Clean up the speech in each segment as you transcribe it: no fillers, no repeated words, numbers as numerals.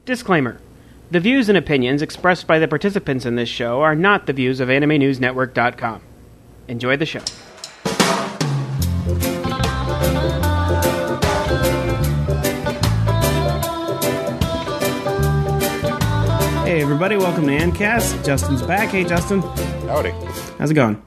Disclaimer. The views and opinions expressed by the participants in this show are not the views of AnimeNewsNetwork.com. Enjoy the show. Hey everybody, welcome to Ancast. Justin's back. Hey Justin. Howdy. How's it going?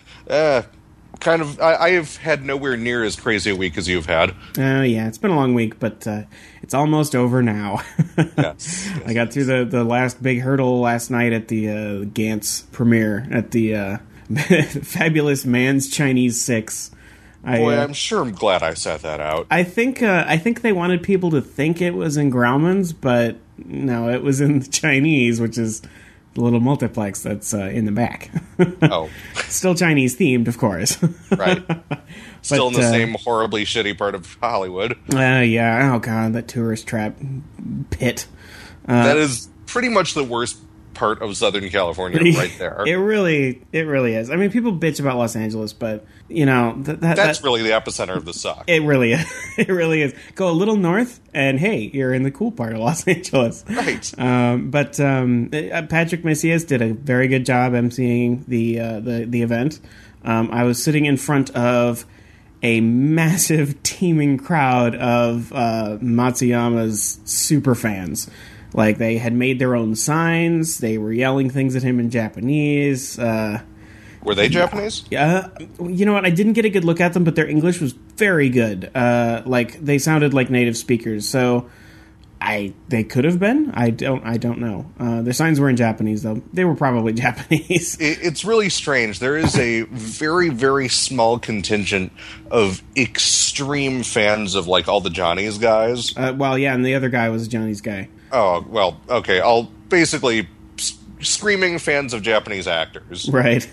I have had nowhere near as crazy a week as you've had. Yeah, it's been a long week, but it's almost over now. Yes. I got through the last big hurdle last night at the Gantz premiere at the Fabulous Man's Chinese 6. I'm sure I'm glad I set that out. I think they wanted people to think it was in Grauman's, but no, it was in the Chinese, which is the little multiplex that's in the back. Oh. Still Chinese themed, of course. Right. Still in the same horribly shitty part of Hollywood. Yeah. Oh, God, that tourist trap pit. That is pretty much the worst part of Southern California right there. It really is. I mean, people bitch about Los Angeles, but, you know... That's really the epicenter of the suck. It really is. It really is. Go a little north, and hey, you're in the cool part of Los Angeles. Right. But Patrick Macias did a very good job emceeing the event. I was sitting in front of a massive teeming crowd of Matsuyama's super fans. Like, they had made their own signs. They were yelling things at him in Japanese. Were they Japanese? Yeah. You know what? I didn't get a good look at them, but their English was very good. Like, they sounded like native speakers. So, they could have been. I don't know. Their signs were in Japanese, though. They were probably Japanese. It's really strange. There is a very, very small contingent of extreme fans of, like, all the Johnny's guys. Well, yeah, and the other guy was a Johnny's guy. Oh, well, okay. I'll basically screaming fans of Japanese actors. Right.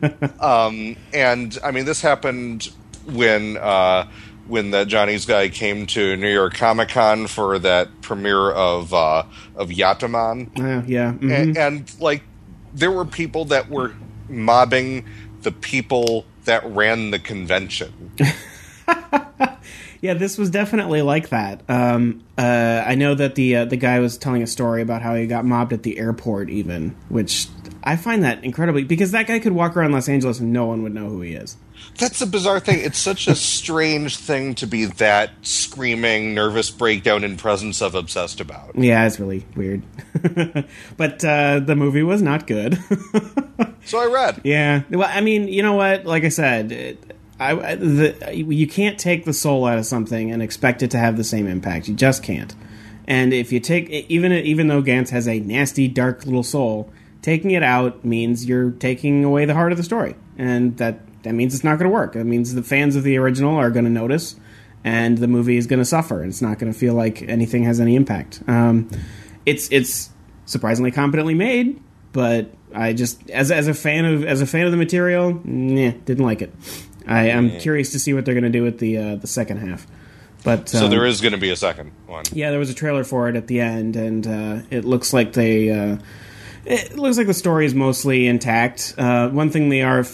And, I mean, this happened when the Johnny's guy came to New York Comic-Con for that premiere of Yataman. Yeah. Mm-hmm. And, like, there were people that were mobbing the people that ran the convention. Yeah, this was definitely like that. I know that the guy was telling a story about how he got mobbed at the airport even, which I find that incredibly... Because that guy could walk around Los Angeles and no one would know who he is. That's a bizarre thing. It's such a strange thing to be that screaming, nervous breakdown in presence of obsessed about. Yeah, it's really weird. But the movie was not good. So I read. Yeah. Well, I mean, you know what? Like I said... you can't take the soul out of something and expect it to have the same impact. You just can't. And if you take even though Gantz has a nasty, dark little soul, taking it out means you're taking away the heart of the story, and that means it's not going to work. That means the fans of the original are going to notice, and the movie is going to suffer. And it's not going to feel like anything has any impact. It's surprisingly competently made, but I just as a fan of the material, didn't like it. I'm curious to see what they're going to do with the second half. But so there is going to be a second one. Yeah, there was a trailer for it at the end, and it looks like the story is mostly intact. One thing they are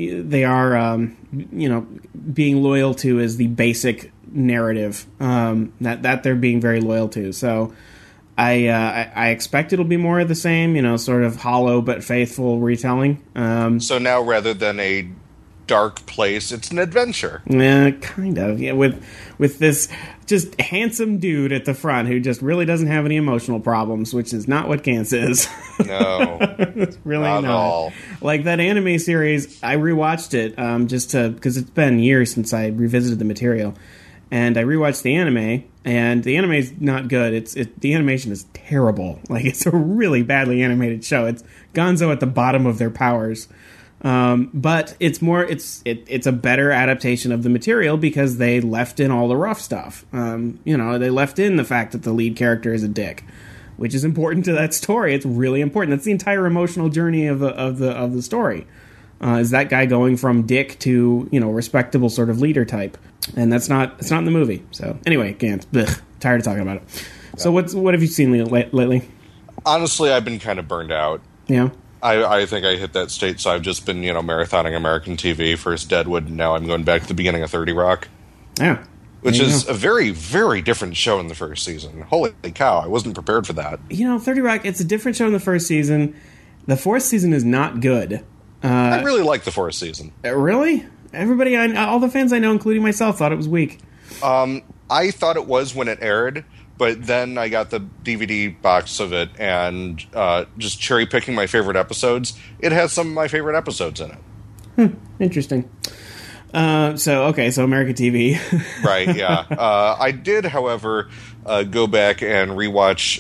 being loyal to is the basic narrative that they're being very loyal to. So I expect it'll be more of the same, sort of hollow but faithful retelling. So now rather than a dark place, it's an adventure. Yeah, kind of. Yeah, with this just handsome dude at the front who just really doesn't have any emotional problems, which is not what Gantz is. No. It's really not. At all. Like that anime series, I rewatched it because it's been years since I revisited the material. And I rewatched the anime, and the anime is not good. The animation is terrible. Like, it's a really badly animated show. It's Gonzo at the bottom of their powers. But it's a better adaptation of the material because they left in all the rough stuff. They left in the fact that the lead character is a dick, which is important to that story. It's really important. That's the entire emotional journey of the story. Is that guy going from dick to, respectable sort of leader type. And it's not in the movie. So anyway, Gantz, tired of talking about it. So what have you seen lately? Honestly, I've been kind of burned out. Yeah. I think I hit that state, so I've just been, marathoning American TV. First Deadwood, and now I'm going back to the beginning of 30 Rock. Yeah. which is a very, very different show in the first season. Holy cow, I wasn't prepared for that. 30 Rock, it's a different show in the first season. The fourth season is not good. I really like the fourth season. Really? Everybody, all the fans I know, including myself, thought it was weak. I thought it was when it aired, but then I got the DVD box of it and just cherry-picking my favorite episodes. It has some of my favorite episodes in it. Interesting. So American TV. Right, yeah. I did, however, go back and rewatch...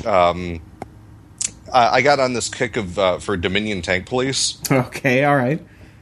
I got on this kick for Dominion Tank Police. Okay, all right.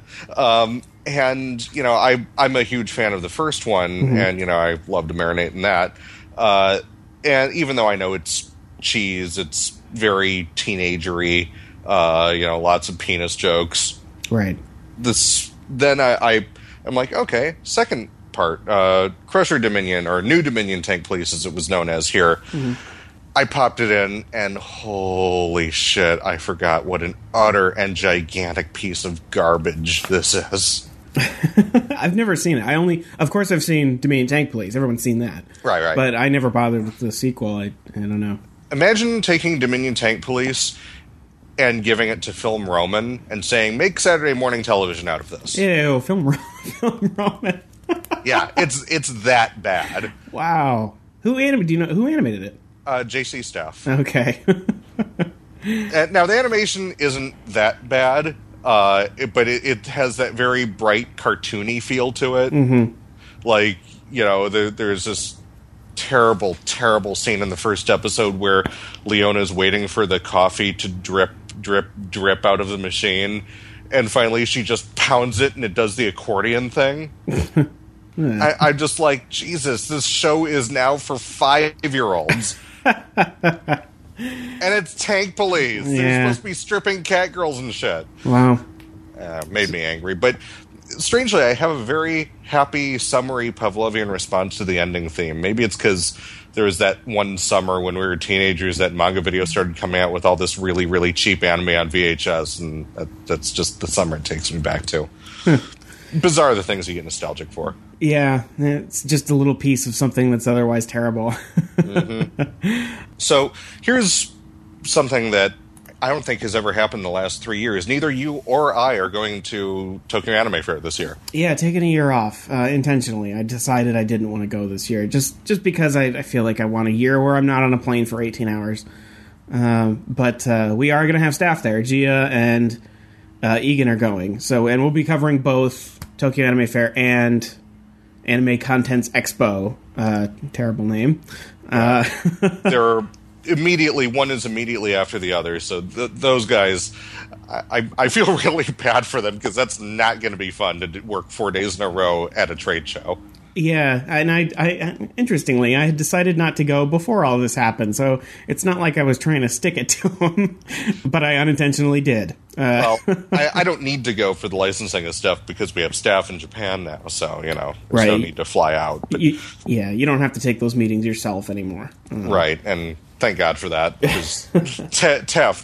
And, I'm a huge fan of the first one, and, I love to marinate in that. And even though I know it's cheese, it's very teenagery, lots of penis jokes. Right. Then I'm like, okay, second part, Crusher Dominion, or New Dominion Tank Police, as it was known as here. Mm-hmm. I popped it in, and holy shit, I forgot what an utter and gigantic piece of garbage this is. I've never seen it. Of course I've seen Dominion Tank Police. Everyone's seen that. Right. But I never bothered with the sequel. I don't know. Imagine taking Dominion Tank Police and giving it to Film Roman and saying, make Saturday morning television out of this. Ew, Film Roman. Yeah, it's that bad. Wow. Do you know who animated it? JC Staff. Okay. Now, the animation isn't that bad, but it has that very bright, cartoony feel to it. Mm-hmm. Like, there's this terrible, terrible scene in the first episode where Leona's waiting for the coffee to drip, drip, drip out of the machine, and finally she just pounds it and it does the accordion thing. I'm just like, Jesus, this show is now for 5-year-olds. And it's Tank Police. Yeah. They're supposed to be stripping cat girls and shit. Wow. Made me angry. But strangely, I have a very happy, summery Pavlovian response to the ending theme. Maybe it's because there was that one summer when we were teenagers that Manga Video started coming out with all this really, really cheap anime on VHS, and that's just the summer it takes me back to. Bizarre the things you get nostalgic for. Yeah, it's just a little piece of something that's otherwise terrible. Mm-hmm. So here's something that I don't think has ever happened in the last 3 years. Neither you or I are going to Tokyo Anime Fair this year. Yeah, taking a year off intentionally. I decided I didn't want to go this year, just because I feel like I want a year where I'm not on a plane for 18 hours. But we are going to have staff there. Gia and Egan are going. And we'll be covering both Tokyo Anime Fair and Anime Contents Expo. Terrible name. They're one is immediately after the other, so those guys, I feel really bad for them, because that's not going to be fun to work 4 days in a row at a trade show. Yeah, and I interestingly, I had decided not to go before all this happened, so it's not like I was trying to stick it to them, but I unintentionally did. Well, I don't need to go for the licensing of stuff because we have staff in Japan now, so, there's right. No need to fly out. But, you don't have to take those meetings yourself anymore. Right, and thank God for that, because TEF,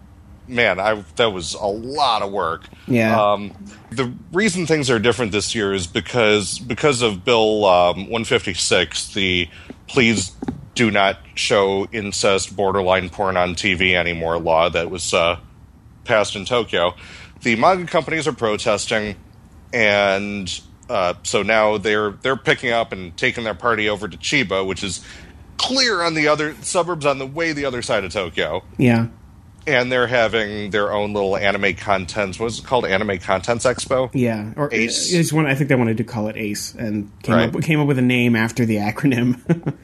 that was a lot of work. Yeah. The reason things are different this year is because of Bill 156, the please do not show incest, borderline porn on TV anymore law that was passed in Tokyo. The manga companies are protesting, and so now they're picking up and taking their party over to Chiba, which is clear on the other suburbs on the other side of Tokyo. Yeah. And they're having their own little anime contents. What is it called? Anime Contents Expo? Yeah. Or ACE. I think they wanted to call it ACE, and came up with a name after the acronym.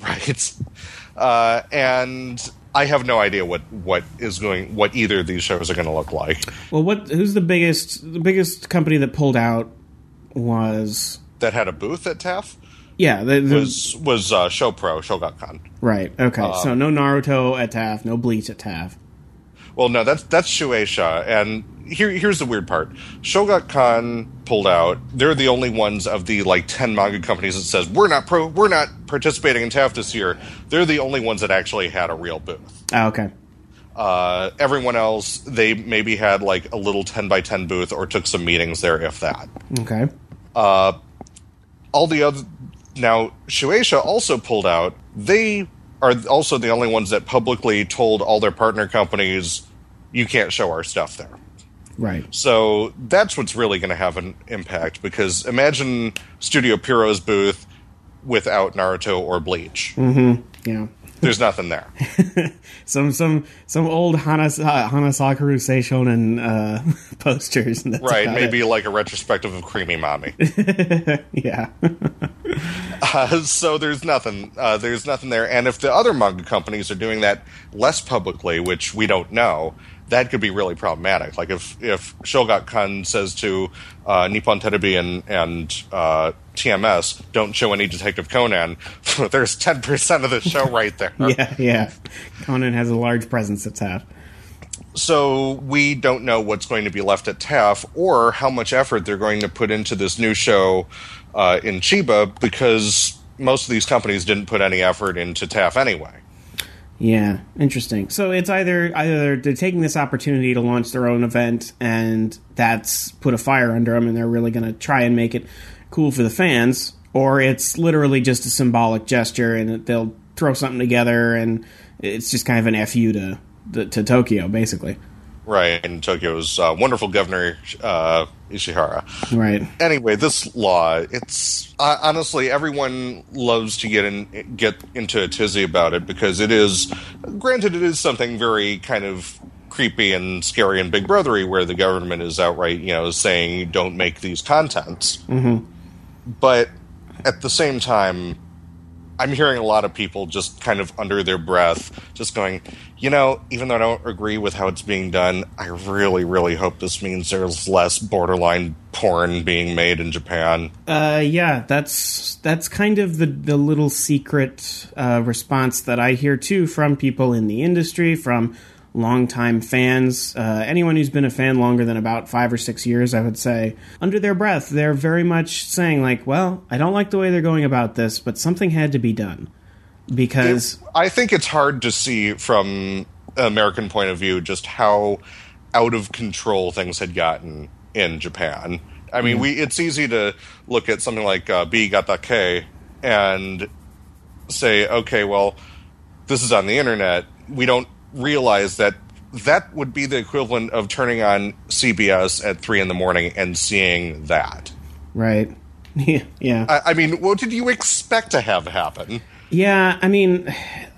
Right. And I have no idea what either of these shows are going to look like. Well, who's the biggest company that pulled out was... That had a booth at TAF? Yeah. Was ShowPro, Shogakukan. Right. Okay. So no Naruto at TAF, no Bleach at TAF. Well, no, that's Shueisha, and here's the weird part. Shogakukan pulled out. They're the only ones of the 10 manga companies that says we're not participating in TAF this year. They're the only ones that actually had a real booth. Oh, okay. Everyone else, they maybe had a little 10x10 booth or took some meetings there, if that. Okay. All the other Now, Shueisha also pulled out. They are also the only ones that publicly told all their partner companies, you can't show our stuff there. Right. So that's what's really going to have an impact, because imagine Studio Pierrot's booth without Naruto or Bleach. Mm-hmm. Yeah. There's nothing there. some old Hanasakura Seishonen posters. And that's right, maybe like a retrospective of Creamy Mommy. Yeah. So there's nothing there. And if the other manga companies are doing that less publicly, which we don't know, that could be really problematic. Like if Shogakukan says to Nippon Terebi and TMS, don't show any Detective Conan, there's 10% of the show right there. Yeah. Conan has a large presence at TAF. So we don't know what's going to be left at TAF or how much effort they're going to put into this new show in Chiba, because most of these companies didn't put any effort into TAF anyway. Yeah, interesting. So it's either they're taking this opportunity to launch their own event, and that's put a fire under them, and they're really going to try and make it cool for the fans, or it's literally just a symbolic gesture, and they'll throw something together, and it's just kind of an FU to Tokyo, basically. Right, and Tokyo's wonderful governor, Ishihara. Right. Anyway, this law, it's... honestly, everyone loves to get into a tizzy about it, because it is... Granted, it is something very kind of creepy and scary and Big Brothery, where the government is outright, saying, don't make these contents. Mm-hmm. But at the same time, I'm hearing a lot of people just kind of under their breath, just going, even though I don't agree with how it's being done, I really, really hope this means there's less borderline porn being made in Japan. Yeah, that's kind of the little secret response that I hear, too, from people in the industry, from longtime fans, anyone who's been a fan longer than about 5 or 6 years, I would say. Under their breath, they're very much saying, like, well, I don't like the way they're going about this, but something had to be done. Because I think it's hard to see from an American point of view just how out of control things had gotten in Japan. I mean, it's easy to look at something like B Gatake and say, okay, well, this is on the internet. We don't realize that would be the equivalent of turning on CBS at 3 a.m. and seeing that. Right. Yeah. I mean, what did you expect to have happen? Yeah, I mean,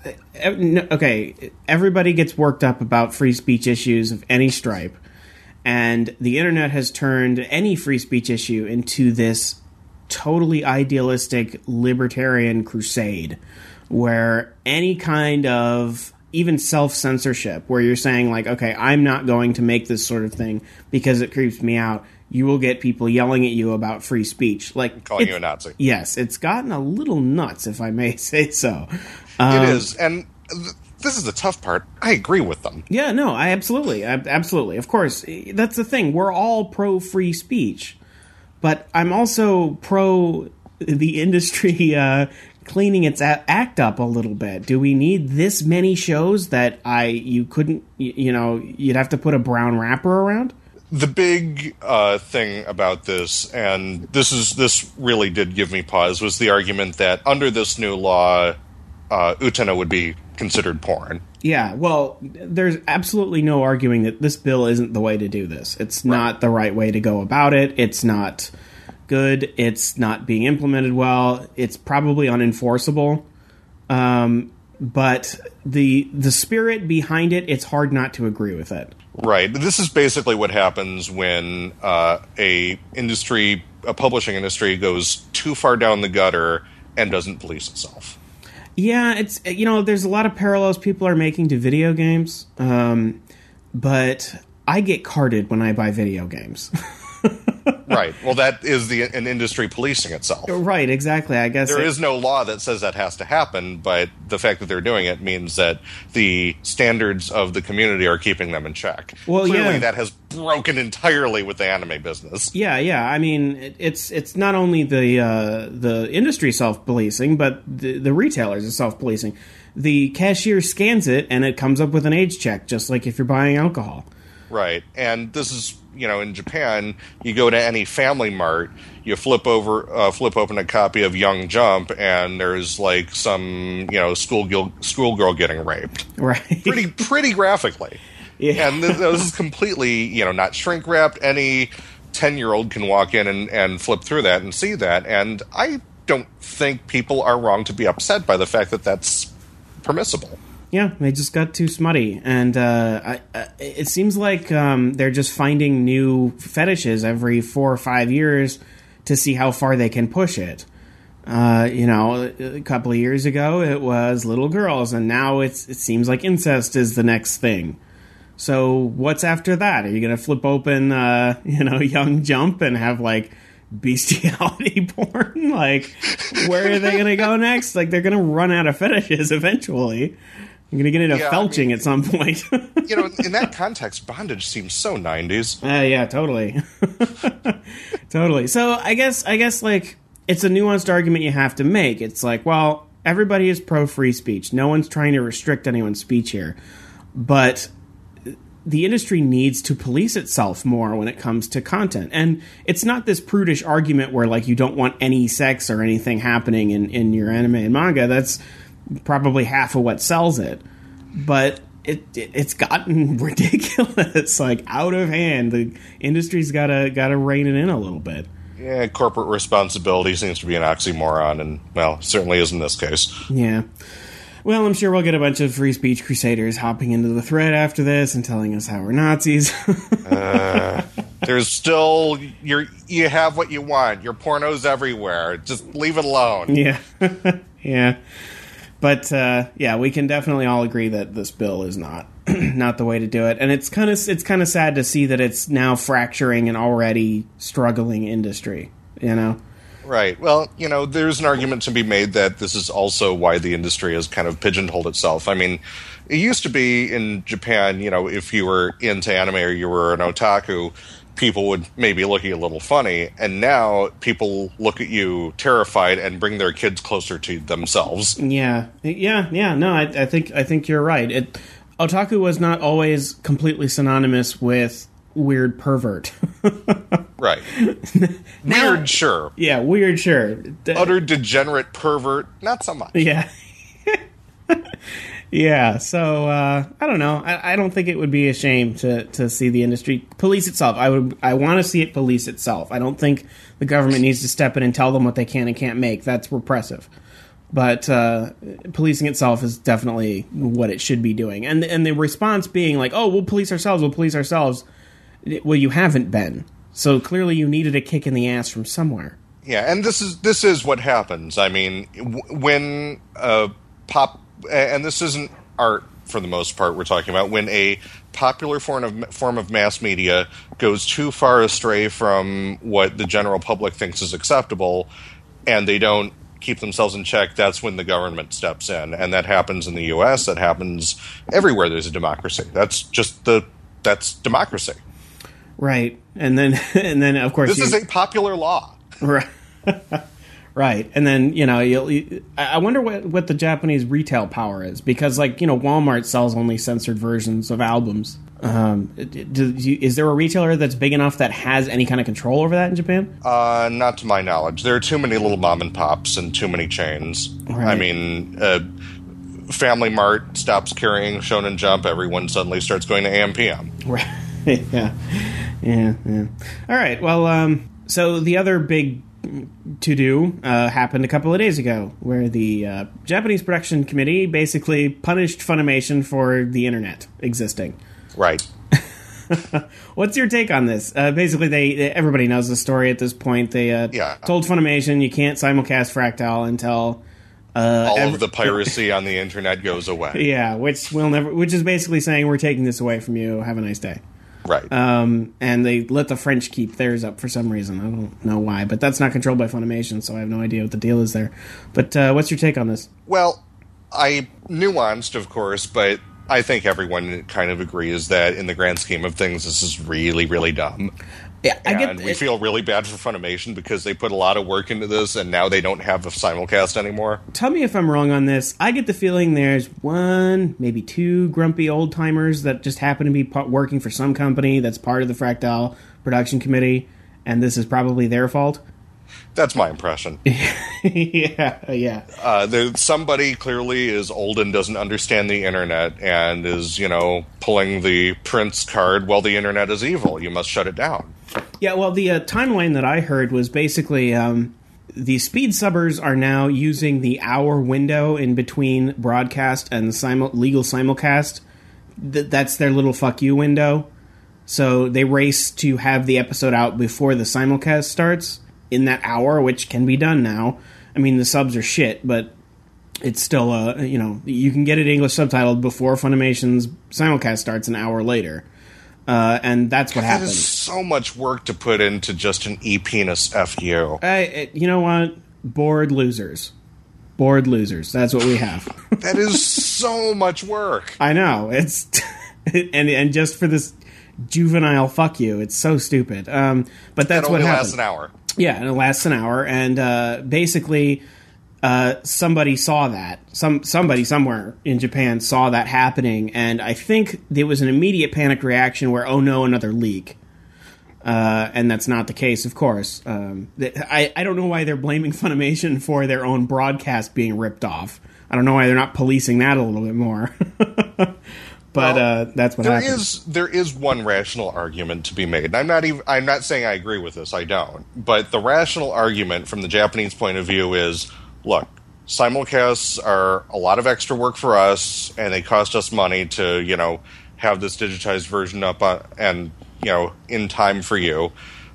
okay, everybody gets worked up about free speech issues of any stripe, and the internet has turned any free speech issue into this totally idealistic libertarian crusade, where any kind of even self-censorship, where you're saying, like, okay, I'm not going to make this sort of thing because it creeps me out, you will get people yelling at you about free speech. Like, calling you a Nazi. Yes, it's gotten a little nuts, if I may say so. It is, and this is the tough part. I agree with them. Yeah, no, I absolutely. Of course, that's the thing. We're all pro-free speech, but I'm also pro the industry cleaning its act up a little bit. Do we need this many shows that you'd have to put a brown wrapper around? The big thing about this, and this really did give me pause, was the argument that under this new law, Utena would be considered porn. Yeah, well, there's absolutely no arguing that this bill isn't the way to do this. It's not the right way to go about it. It's not good. It's not being implemented well. It's probably unenforceable. But the spirit behind it, it's hard not to agree with it. Right. This is basically what happens when a publishing industry goes too far down the gutter and doesn't police itself. Yeah, it's there's a lot of parallels people are making to video games, but I get carded when I buy video games. Right. Well, that is an industry policing itself. Right, exactly. I guess there is no law that says that has to happen, but the fact that they're doing it means that the standards of the community are keeping them in check. Well, clearly, that has broken entirely with the anime business. Yeah. I mean, it's not only the industry self-policing, but the retailers are self-policing. The cashier scans it, and it comes up with an age check, just like if you're buying alcohol. Right, and this is in Japan, you go to any Family Mart, you flip open a copy of Young Jump, and there's like some schoolgirl getting raped, right? Pretty graphically. Yeah. And this is completely not shrink wrapped. Any 10-year-old can walk in and flip through that and see that, and I don't think people are wrong to be upset by the fact that that's permissible. Yeah, they just got too smutty, and it seems like they're just finding new fetishes every 4 or 5 years to see how far they can push it. A couple of years ago it was little girls, and now it seems like incest is the next thing. So what's after that? Are you going to flip open, Young Jump and have like bestiality porn? Like, where are they going to go next? Like, they're going to run out of fetishes eventually. I'm going to get into felching at some point. In that context, bondage seems so 90s. Yeah, totally. Totally. So I guess like, it's a nuanced argument you have to make. It's like, well, everybody is pro free speech. No one's trying to restrict anyone's speech here. But the industry needs to police itself more when it comes to content. And it's not this prudish argument where, like, you don't want any sex or anything happening in your anime and manga. That's probably half of what sells it. But it's gotten ridiculous, like, out of hand. The industry's gotta rein it in a little bit. Yeah, corporate responsibility seems to be an oxymoron, and, well, certainly is in this case. Yeah. Well, I'm sure we'll get a bunch of free speech crusaders hopping into the thread after this and telling us how we're Nazis. There's still... You have what you want. Your porno's everywhere. Just leave it alone. Yeah. Yeah. But, we can definitely all agree that this bill is not the way to do it. And it's kind of sad to see that it's now fracturing an already struggling industry, Right. Well, there's an argument to be made that this is also why the industry has kind of pigeonholed itself. I mean, it used to be in Japan, if you were into anime or you were an otaku, people would maybe look at you a little funny. And now people look at you terrified and bring their kids closer to themselves. Yeah. No, I think you're right. Otaku was not always completely synonymous with weird pervert. Right. Weird, sure. Yeah, weird, sure. Utter degenerate pervert, not so much. Yeah. Yeah, so, I don't know. I don't think it would be a shame to see the industry police itself. I want to see it police itself. I don't think the government needs to step in and tell them what they can and can't make. That's repressive. But policing itself is definitely what it should be doing. And the response being like, oh, we'll police ourselves. Well, you haven't been. So clearly you needed a kick in the ass from somewhere. Yeah, and this is what happens. I mean, when and this isn't art for the most part we're talking about, when a popular form of mass media goes too far astray from what the general public thinks is acceptable, and they don't keep themselves in check, that's when the government steps in. And that happens in the U.S., that happens everywhere there's a democracy. That's democracy. Right. And then of course... This is a popular law. Right. Right. And then, I wonder what the Japanese retail power is, because, like, Walmart sells only censored versions of albums. Is there a retailer that's big enough that has any kind of control over that in Japan? Not to my knowledge. There are too many little mom and pops and too many chains. Right. I mean, Family Mart stops carrying Shonen Jump, everyone suddenly starts going to AM/PM. Right. Yeah. All right. Well, so the other big to-do happened a couple of days ago, where the Japanese Production Committee basically punished Funimation for the internet existing. Right. What's your take on this? Basically, everybody knows the story at this point. They told Funimation you can't simulcast Fractal until all of the piracy on the internet goes away. Yeah, which is basically saying we're taking this away from you. Have a nice day. Right. And they let the French keep theirs up for some reason. I don't know why, but that's not controlled by Funimation, so I have no idea what the deal is there. But what's your take on this? Well, I nuanced, of course, but I think everyone kind of agrees that in the grand scheme of things, this is really, really dumb. Yeah, And we feel really bad for Funimation because they put a lot of work into this, and now they don't have a simulcast anymore. Tell me if I'm wrong on this. I get the feeling there's one, maybe two grumpy old-timers that just happen to be working for some company that's part of the Fractal production committee, and this is probably their fault. That's my impression. Yeah. Somebody clearly is old and doesn't understand the internet and is, pulling the Prince card, well, the internet is evil. You must shut it down. Yeah, well, the timeline that I heard was basically the speed subbers are now using the hour window in between broadcast and legal simulcast. That's their little fuck you window. So they race to have the episode out before the simulcast starts in that hour, which can be done now. I mean, the subs are shit, but it's still, you can get it English subtitled before Funimation's simulcast starts an hour later. And that's what happened. That is so much work to put into just an e-penis FU. You know what? Bored losers. Bored losers. That's what we have. That is so much work. I know. It's and just for this juvenile fuck you, it's so stupid. But that's what happened. It lasts an hour. Yeah, and it lasts an hour, and basically, somebody saw that. Somebody somewhere in Japan saw that happening, and I think there was an immediate panic reaction where, oh no, another leak. And that's not the case, of course. I don't know why they're blaming Funimation for their own broadcast being ripped off. I don't know why they're not policing that a little bit more. But that's what happens. There is one rational argument to be made. I'm not saying I agree with this. I don't. But the rational argument from the Japanese point of view is, look, simulcasts are a lot of extra work for us, and they cost us money to have this digitized version up and in time for you.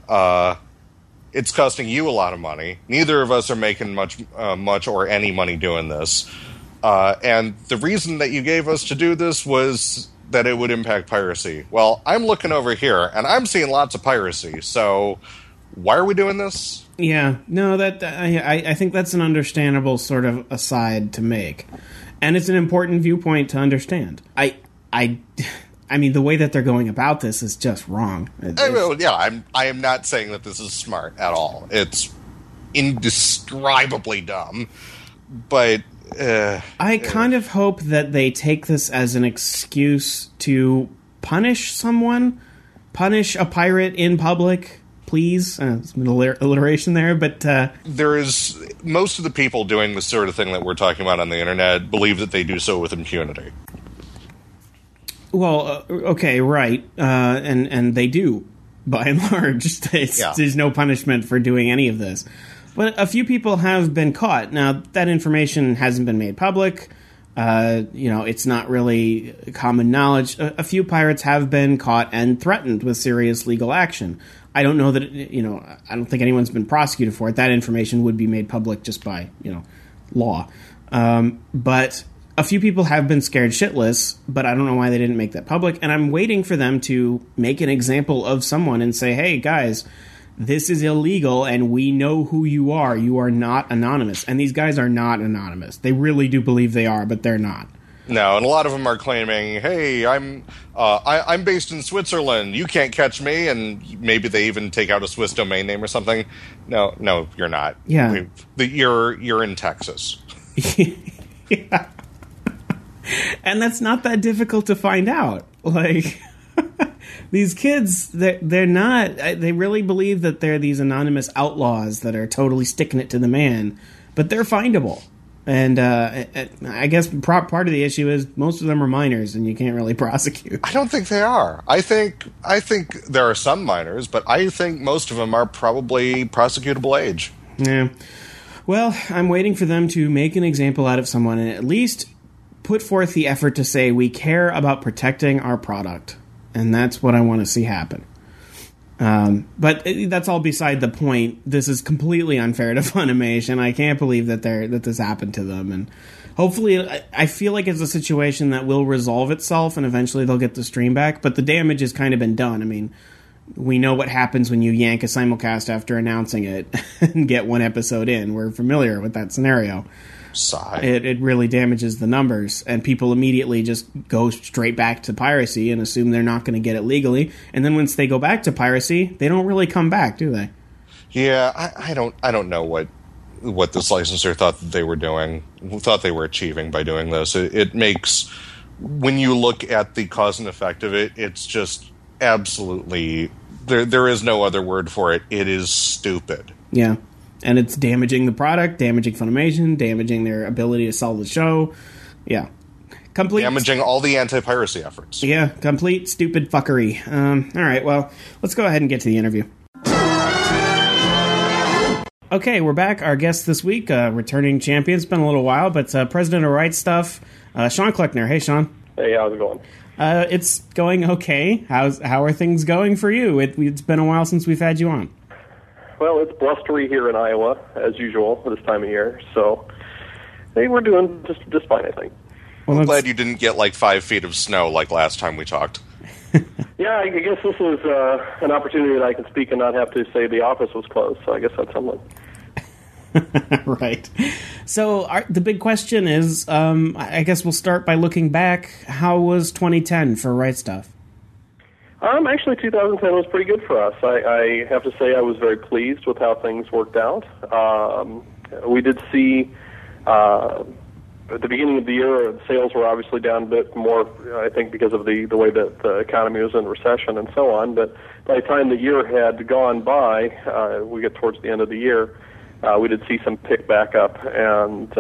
It's costing you a lot of money. Neither of us are making much or any money doing this. And the reason that you gave us to do this was that it would impact piracy. Well, I'm looking over here, and I'm seeing lots of piracy, so why are we doing this? Yeah, no, I think that's an understandable sort of aside to make. And it's an important viewpoint to understand. I mean, the way that they're going about this is just wrong. I am not saying that this is smart at all. It's indescribably dumb, but... I kind of hope that they take this as an excuse to punish someone, punish a pirate in public, please. There's been alliteration there, but... there is... Most of the people doing this sort of thing that we're talking about on the internet believe that they do so with impunity. Well, okay, right. And they do, by and large. There's no punishment for doing any of this. But a few people have been caught. Now, that information hasn't been made public. It's not really common knowledge. A few pirates have been caught and threatened with serious legal action. I don't know that, I don't think anyone's been prosecuted for it. That information would be made public just by, law. But a few people have been scared shitless, but I don't know why they didn't make that public. And I'm waiting for them to make an example of someone and say, hey, guys, this is illegal, and we know who you are. You are not anonymous. And these guys are not anonymous. They really do believe they are, but they're not. No, and a lot of them are claiming, hey, I'm based in Switzerland. You can't catch me. And maybe they even take out a Swiss domain name or something. No, you're not. Yeah. You're in Texas. Yeah. And that's not that difficult to find out. Like... These kids, they're not... They really believe that they're these anonymous outlaws that are totally sticking it to the man. But they're findable. And I guess part of the issue is most of them are minors, and you can't really prosecute. I don't think they are. I think there are some minors, but I think most of them are probably prosecutable age. Yeah. Well, I'm waiting for them to make an example out of someone and at least put forth the effort to say, we care about protecting our product. And that's what I want to see happen. But that's all beside the point. This is completely unfair to Funimation. I can't believe that this happened to them. And hopefully, I feel like it's a situation that will resolve itself, and eventually they'll get the stream back. But the damage has kind of been done. I mean, we know what happens when you yank a simulcast after announcing it and get one episode in. We're familiar with that scenario. Sigh. It really damages the numbers, and people immediately just go straight back to piracy and assume they're not going to get it legally. And then once they go back to piracy, they don't really come back, do they? Yeah, I don't know what this licensor thought that they were doing, thought they were achieving by doing this. It makes, when you look at the cause and effect of it, it's just absolutely, there is no other word for it. It is stupid. Yeah. And it's damaging the product, damaging Funimation, damaging their ability to sell the show. Yeah. Damaging all the anti-piracy efforts. Yeah, complete stupid fuckery. All right, well, let's go ahead and get to the interview. Okay, we're back. Our guest this week, returning champion. It's been a little while, but president of Right Stuff, Sean Kleckner. Hey, Sean. Hey, how's it going? It's going okay. How are things going for you? It's been a while since we've had you on. Well, it's blustery here in Iowa, as usual, this time of year. So, hey, we're doing just fine, I think. Well, I'm glad you didn't get like 5 feet of snow like last time we talked. Yeah, I guess this was an opportunity that I can speak and not have to say the office was closed. So I guess that's something. Right. So the big question is, I guess we'll start by looking back. How was 2010 for Right Stuff? Actually, 2010 was pretty good for us. I have to say I was very pleased with how things worked out. We did see, at the beginning of the year, sales were obviously down a bit more, I think, because of the way that the economy was in recession and so on. But by the time the year had gone by, we get towards the end of the year, we did see some pick back up, and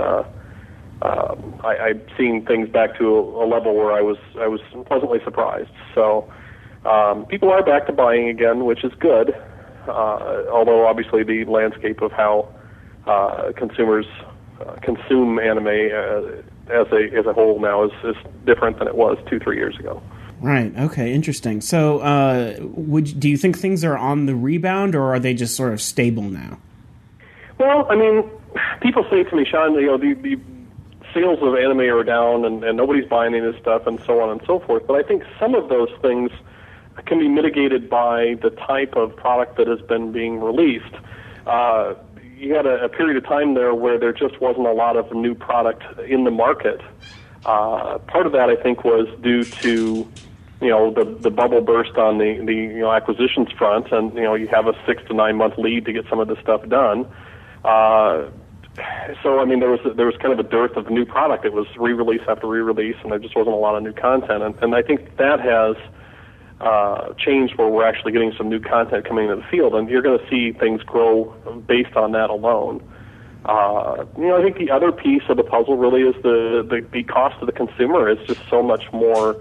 I've seen things back to a level where I was pleasantly surprised. So people are back to buying again, which is good, although obviously the landscape of how consumers consume anime as a whole now is different than it was 2-3 years ago. Right. Okay. Interesting. So, do you think things are on the rebound, or are they just sort of stable now? Well, I mean, people say to me, Sean, the sales of anime are down, and nobody's buying any of this stuff, and so on and so forth. But I think some of those things can be mitigated by the type of product that has been being released. You had a period of time there where there just wasn't a lot of new product in the market. Part of that, I think, was due to the bubble burst on the acquisitions front, and you have a 6 to 9 month lead to get some of this stuff done. So I mean, there was kind of a dearth of new product. It was re-release after re-release, and there just wasn't a lot of new content. And I think that has changed, where we're actually getting some new content coming into the field, and you're going to see things grow based on that alone. I think the other piece of the puzzle really is the cost to the consumer is just so much more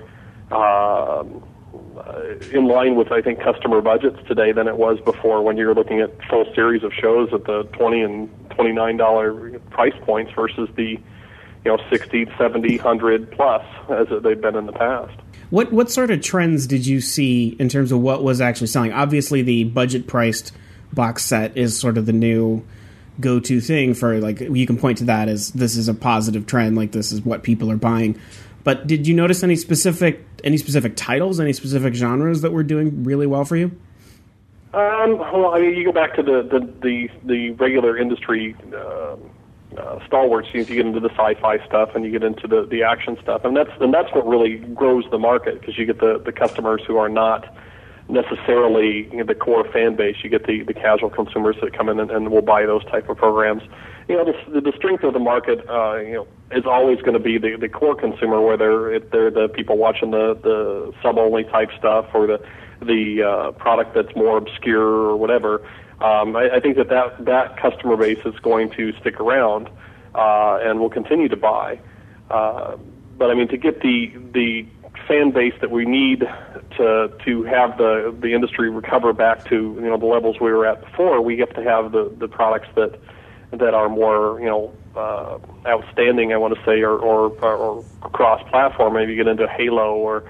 in line with, I think, customer budgets today than it was before, when you're looking at full series of shows at the $20 and $29 price points versus the $60, $70, $100 plus as they've been in the past. What sort of trends did you see in terms of what was actually selling? Obviously, the budget-priced box set is sort of the new go-to thing for, like, you can point to that as this is a positive trend, like this is what people are buying. But did you notice any specific titles, any specific genres that were doing really well for you? Well, I mean, you go back to the regular industry stalwarts. You get into the sci-fi stuff, and you get into the action stuff, and that's what really grows the market, because you get the customers who are not necessarily the core fan base. You get the casual consumers that come in and will buy those type of programs. The strength of the market, is always going to be the core consumer, whether they're the people watching the sub-only type stuff or the product that's more obscure or whatever. I think that customer base is going to stick around and will continue to buy. But I mean, to get the fan base that we need to have the industry recover back to the levels we were at before, we have to have the products that are more outstanding, I want to say, or cross-platform. Maybe you get into Halo or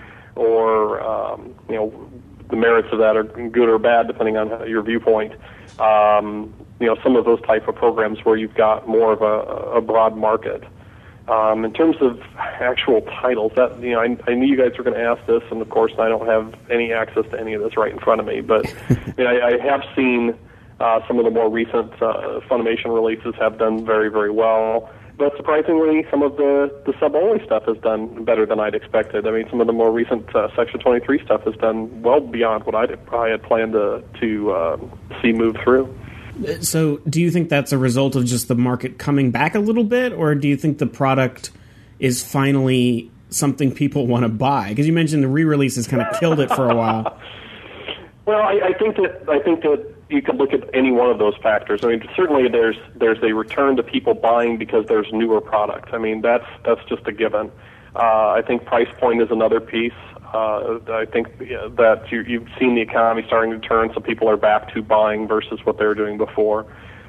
the merits of that are good or bad depending on your viewpoint. Some of those type of programs where you've got more of a broad market. In terms of actual titles, that I knew you guys were going to ask this, and of course I don't have any access to any of this right in front of me. But I have seen some of the more recent Funimation releases have done very, very well. but surprisingly, some of the sub-only stuff has done better than I'd expected. I mean, some of the more recent Section 23 stuff has done well beyond what I had planned to see move through. So do you think that's a result of just the market coming back a little bit, or do you think the product is finally something people want to buy? Because you mentioned the re-releases kind of killed it for a while. Well, I think that you could look at any one of those factors. I mean, certainly there's a return to people buying because there's newer product. I mean, that's just a given. I think price point is another piece. I think that you've seen the economy starting to turn, so people are back to buying versus what they were doing before.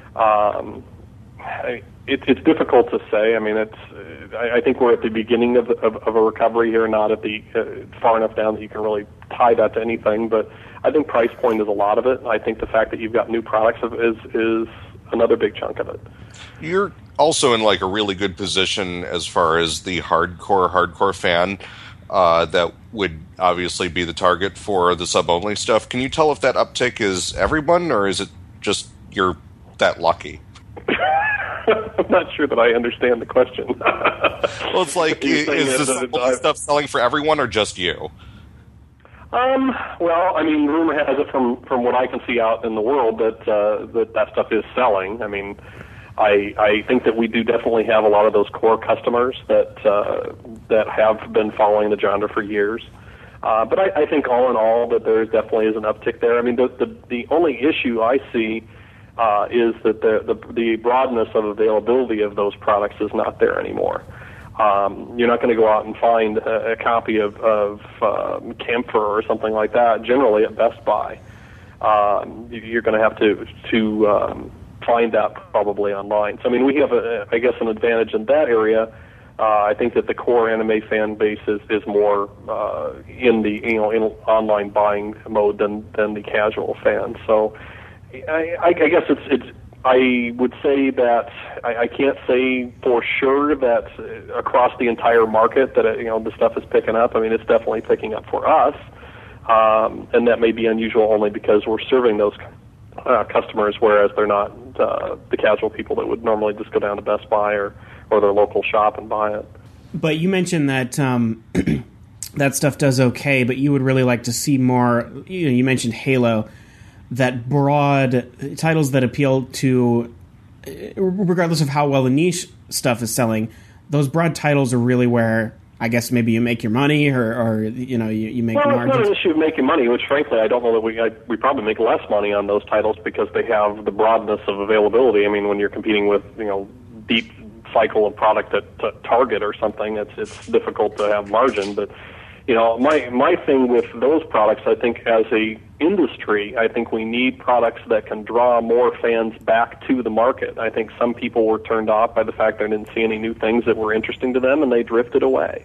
It's difficult to say. I mean, I think we're at the beginning of a recovery here, not at the far enough down that you can really tie that to anything. But I think price point is a lot of it. I think the fact that you've got new products is another big chunk of it. You're also in like a really good position as far as the hardcore fan that would obviously be the target for the sub-only stuff. Can you tell if that uptick is everyone, or is it just you're that lucky? I'm not sure that I understand the question. Well, it's like, is the sub-only stuff selling for everyone or just you? Well, I mean, rumor has it from what I can see out in the world that stuff is selling. I mean, I think that we do definitely have a lot of those core customers that have been following the genre for years. But I think all in all that there definitely is an uptick there. I mean, the only issue I see is that the broadness of availability of those products is not there anymore. You're not going to go out and find a copy of Camphor or something like that generally at Best Buy. You're going to have to find that probably online. So I mean, we have I guess an advantage in that area. I think that the core anime fan base is more in the in online buying mode than the casual fan. So I guess it's I would say that I can't say for sure that across the entire market that the stuff is picking up. I mean, it's definitely picking up for us, and that may be unusual only because we're serving those customers, whereas they're not the casual people that would normally just go down to Best Buy or their local shop and buy it. But you mentioned that that stuff does okay, but you would really like to see more. You mentioned Halo, that broad titles that appeal to, regardless of how well the niche stuff is selling, those broad titles are really where I guess maybe you make your money, or you make margins. Well, it's not an issue of making money, which frankly I don't know that we probably make less money on those titles because they have the broadness of availability. I mean, when you're competing with deep cycle of product at Target or something, it's difficult to have margin. But my thing with those products, I think as a industry, I think we need products that can draw more fans back to the market. I think some people were turned off by the fact they didn't see any new things that were interesting to them, and they drifted away.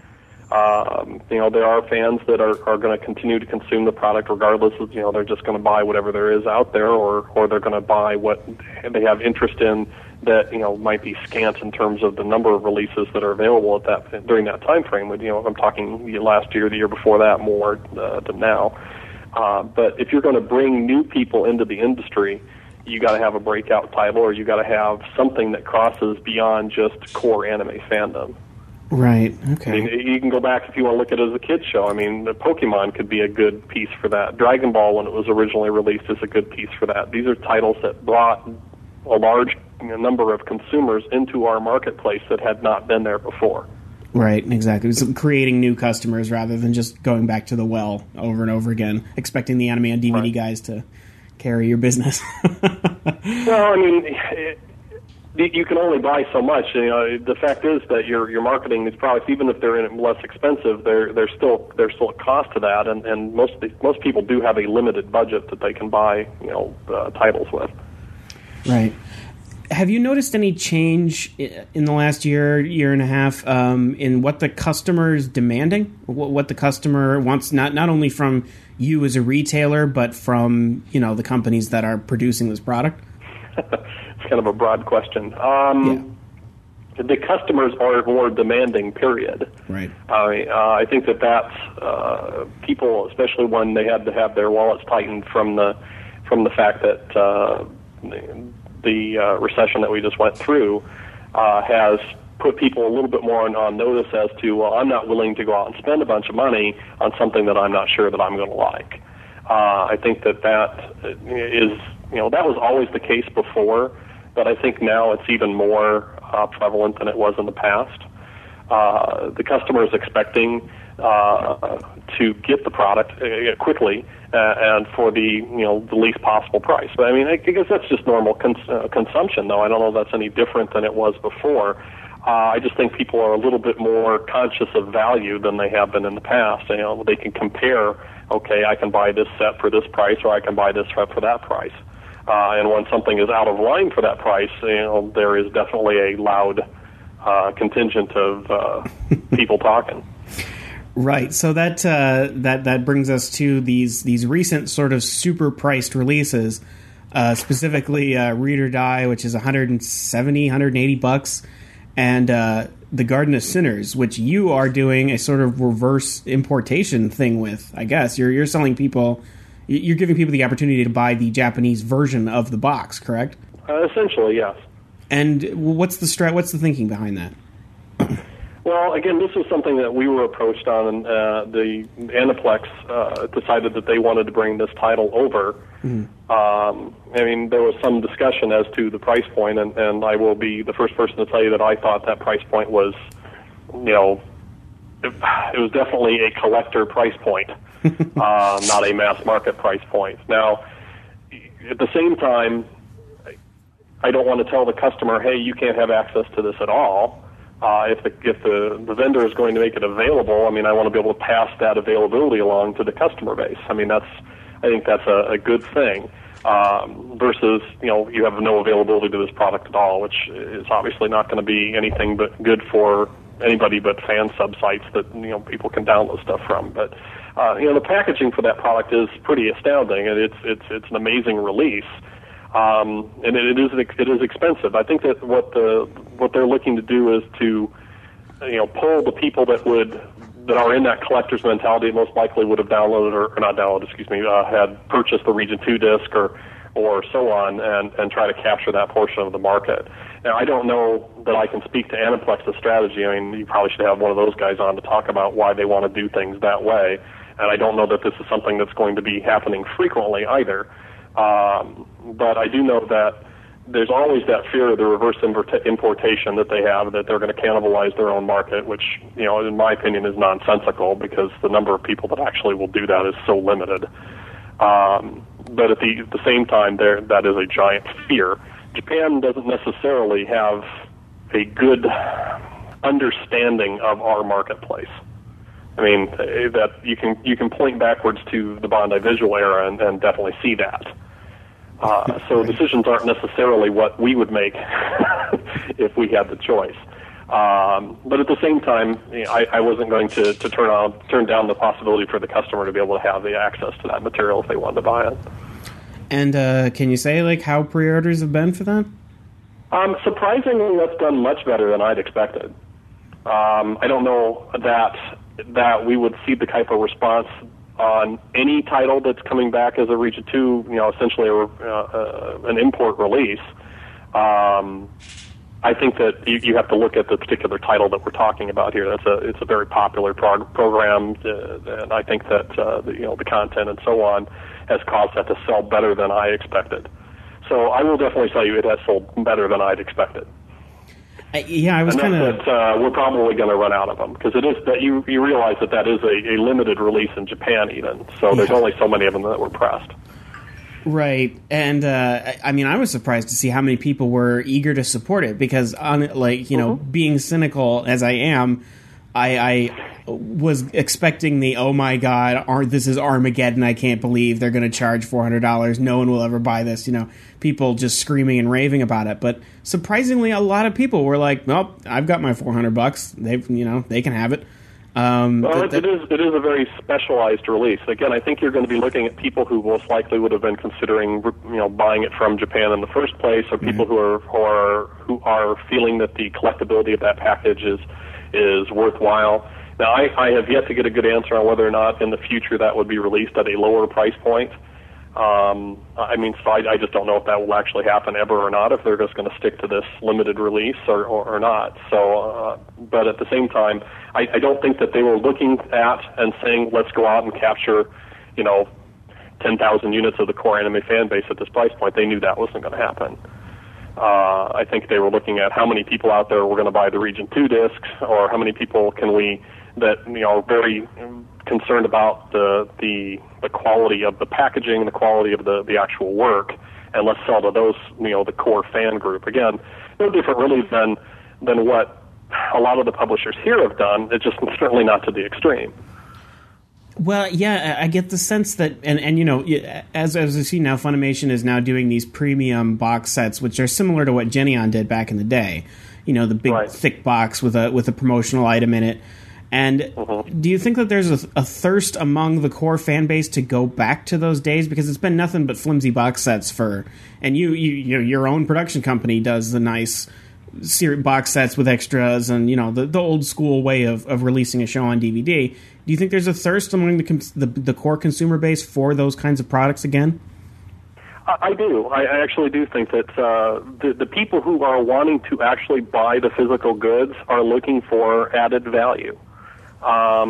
There are fans that are going to continue to consume the product regardless of, they're just going to buy whatever there is out there, or they're going to buy what they have interest in that, might be scant in terms of the number of releases that are available during that time frame. I'm talking last year, the year before that, more than now. But if you're going to bring new people into the industry, you got to have a breakout title, or you got to have something that crosses beyond just core anime fandom. Right. Okay. I mean, you can go back if you want to look at it as a kids show. I mean, the Pokemon could be a good piece for that. Dragon Ball, when it was originally released, is a good piece for that. These are titles that brought a large number of consumers into our marketplace that had not been there before. Right, exactly. It's creating new customers rather than just going back to the well over and over again, expecting the anime on DVD guys to carry your business. Well, I mean, you can only buy so much. The fact is that you're marketing these products, even if they're less expensive, there's still a cost to that, and most people do have a limited budget that they can buy titles with. Right. Have you noticed any change in the last year and a half in what the customer is demanding? What the customer wants, not only from you as a retailer, but from the companies that are producing this product? It's kind of a broad question. The customers are more demanding, period. Right. I think that's people, especially when they had to have their wallets tightened from the fact that the recession that we just went through, has put people a little bit more on notice as to, well, I'm not willing to go out and spend a bunch of money on something that I'm not sure that I'm going to like. I think that is, that was always the case before, but I think now it's even more prevalent than it was in the past. The customer is expecting to get the product quickly and for the least possible price. But I mean, I guess that's just normal consumption, though. I don't know if that's any different than it was before. I just think people are a little bit more conscious of value than they have been in the past. They can compare. Okay, I can buy this set for this price, or I can buy this set for that price. And when something is out of line for that price, there is definitely a loud contingent of people talking. Right. So that brings us to these recent sort of super priced releases, specifically Read or Die, which is $180, and The Garden of Sinners, which you are doing a sort of reverse importation thing with. I guess you're selling people, you're giving people the opportunity to buy the Japanese version of the box, correct? Essentially, yes. And what's the thinking behind that? Well, again, this was something that we were approached on, and the Aniplex decided that they wanted to bring this title over. Mm-hmm. I mean, there was some discussion as to the price point, and I will be the first person to tell you that I thought that price point was, it was definitely a collector price point, not a mass market price point. Now, at the same time, I don't want to tell the customer, hey, you can't have access to this at all. If the vendor is going to make it available, I mean, I want to be able to pass that availability along to the customer base. I mean, I think that's a good thing. Versus, you have no availability to this product at all, which is obviously not going to be anything but good for anybody but fan sub sites that people can download stuff from. But the packaging for that product is pretty astounding, and it's an amazing release. And it is expensive. I think that what they're looking to do is to pull the people that are in that collector's mentality, most likely would have downloaded or not downloaded, had purchased the Region 2 disc or so on, and try to capture that portion of the market. Now, I don't know that I can speak to Aniplex's strategy. I mean, you probably should have one of those guys on to talk about why they want to do things that way. And I don't know that this is something that's going to be happening frequently either. But I do know that there's always that fear of the reverse importation that they have, that they're going to cannibalize their own market, which, in my opinion, is nonsensical because the number of people that actually will do that is so limited. But at the same time, that is a giant fear. Japan doesn't necessarily have a good understanding of our marketplace. I mean, that you can point backwards to the Bandai Visual era and definitely see that. So decisions aren't necessarily what we would make if we had the choice. But at the same time, I wasn't going to turn down the possibility for the customer to be able to have the access to that material if they wanted to buy it. And can you say how pre-orders have been for that? Surprisingly, that's done much better than I'd expected. I don't know that we would see the type of response on any title that's coming back as a Region 2, essentially an import release. I think that you have to look at the particular title that we're talking about here. It's a very popular program, and I think that the content and so on has caused that to sell better than I expected. So I will definitely tell you it has sold better than I'd expected. Yeah, I was kind of. We're probably going to run out of them because it is that you realize that is a limited release in Japan even. So there's only so many of them that were pressed. Right, and I mean, I was surprised to see how many people were eager to support it because, being cynical as I am, I was expecting oh my God, this is Armageddon. I can't believe they're going to charge $400. No one will ever buy this. People just screaming and raving about it. But surprisingly, a lot of people were like, "Well, I've got my $400. They can have it." It is a very specialized release. Again, I think you're going to be looking at people who most likely would have been considering, buying it from Japan in the first place, or people who are feeling that the collectability of that package is worthwhile. Now, I have yet to get a good answer on whether or not in the future that would be released at a lower price point. I mean, so I just don't know if that will actually happen ever or not, if they're just going to stick to this limited release or not. So, but at the same time, I don't think that they were looking at and saying, let's go out and capture, 10,000 units of the core anime fan base at this price point. They knew that wasn't going to happen. I think they were looking at how many people out there were going to buy the Region 2 discs, or how many people can we that are very concerned about the quality of the packaging, the quality of the actual work, and let's sell to those, the core fan group. Again, no different really than what a lot of the publishers here have done. It's just certainly not to the extreme. Well, yeah, I get the sense that, and as we see now, Funimation is now doing these premium box sets, which are similar to what Geneon did back in the day. The big, right, thick box with a promotional item in it. And do you think that there's a thirst among the core fan base to go back to those days? Because it's been nothing but flimsy box sets and your own production company does the nice box sets with extras and the old school way of releasing a show on DVD. Do you think there's a thirst among the core consumer base for those kinds of products again? I do. I actually do think that the people who are wanting to actually buy the physical goods are looking for added value. I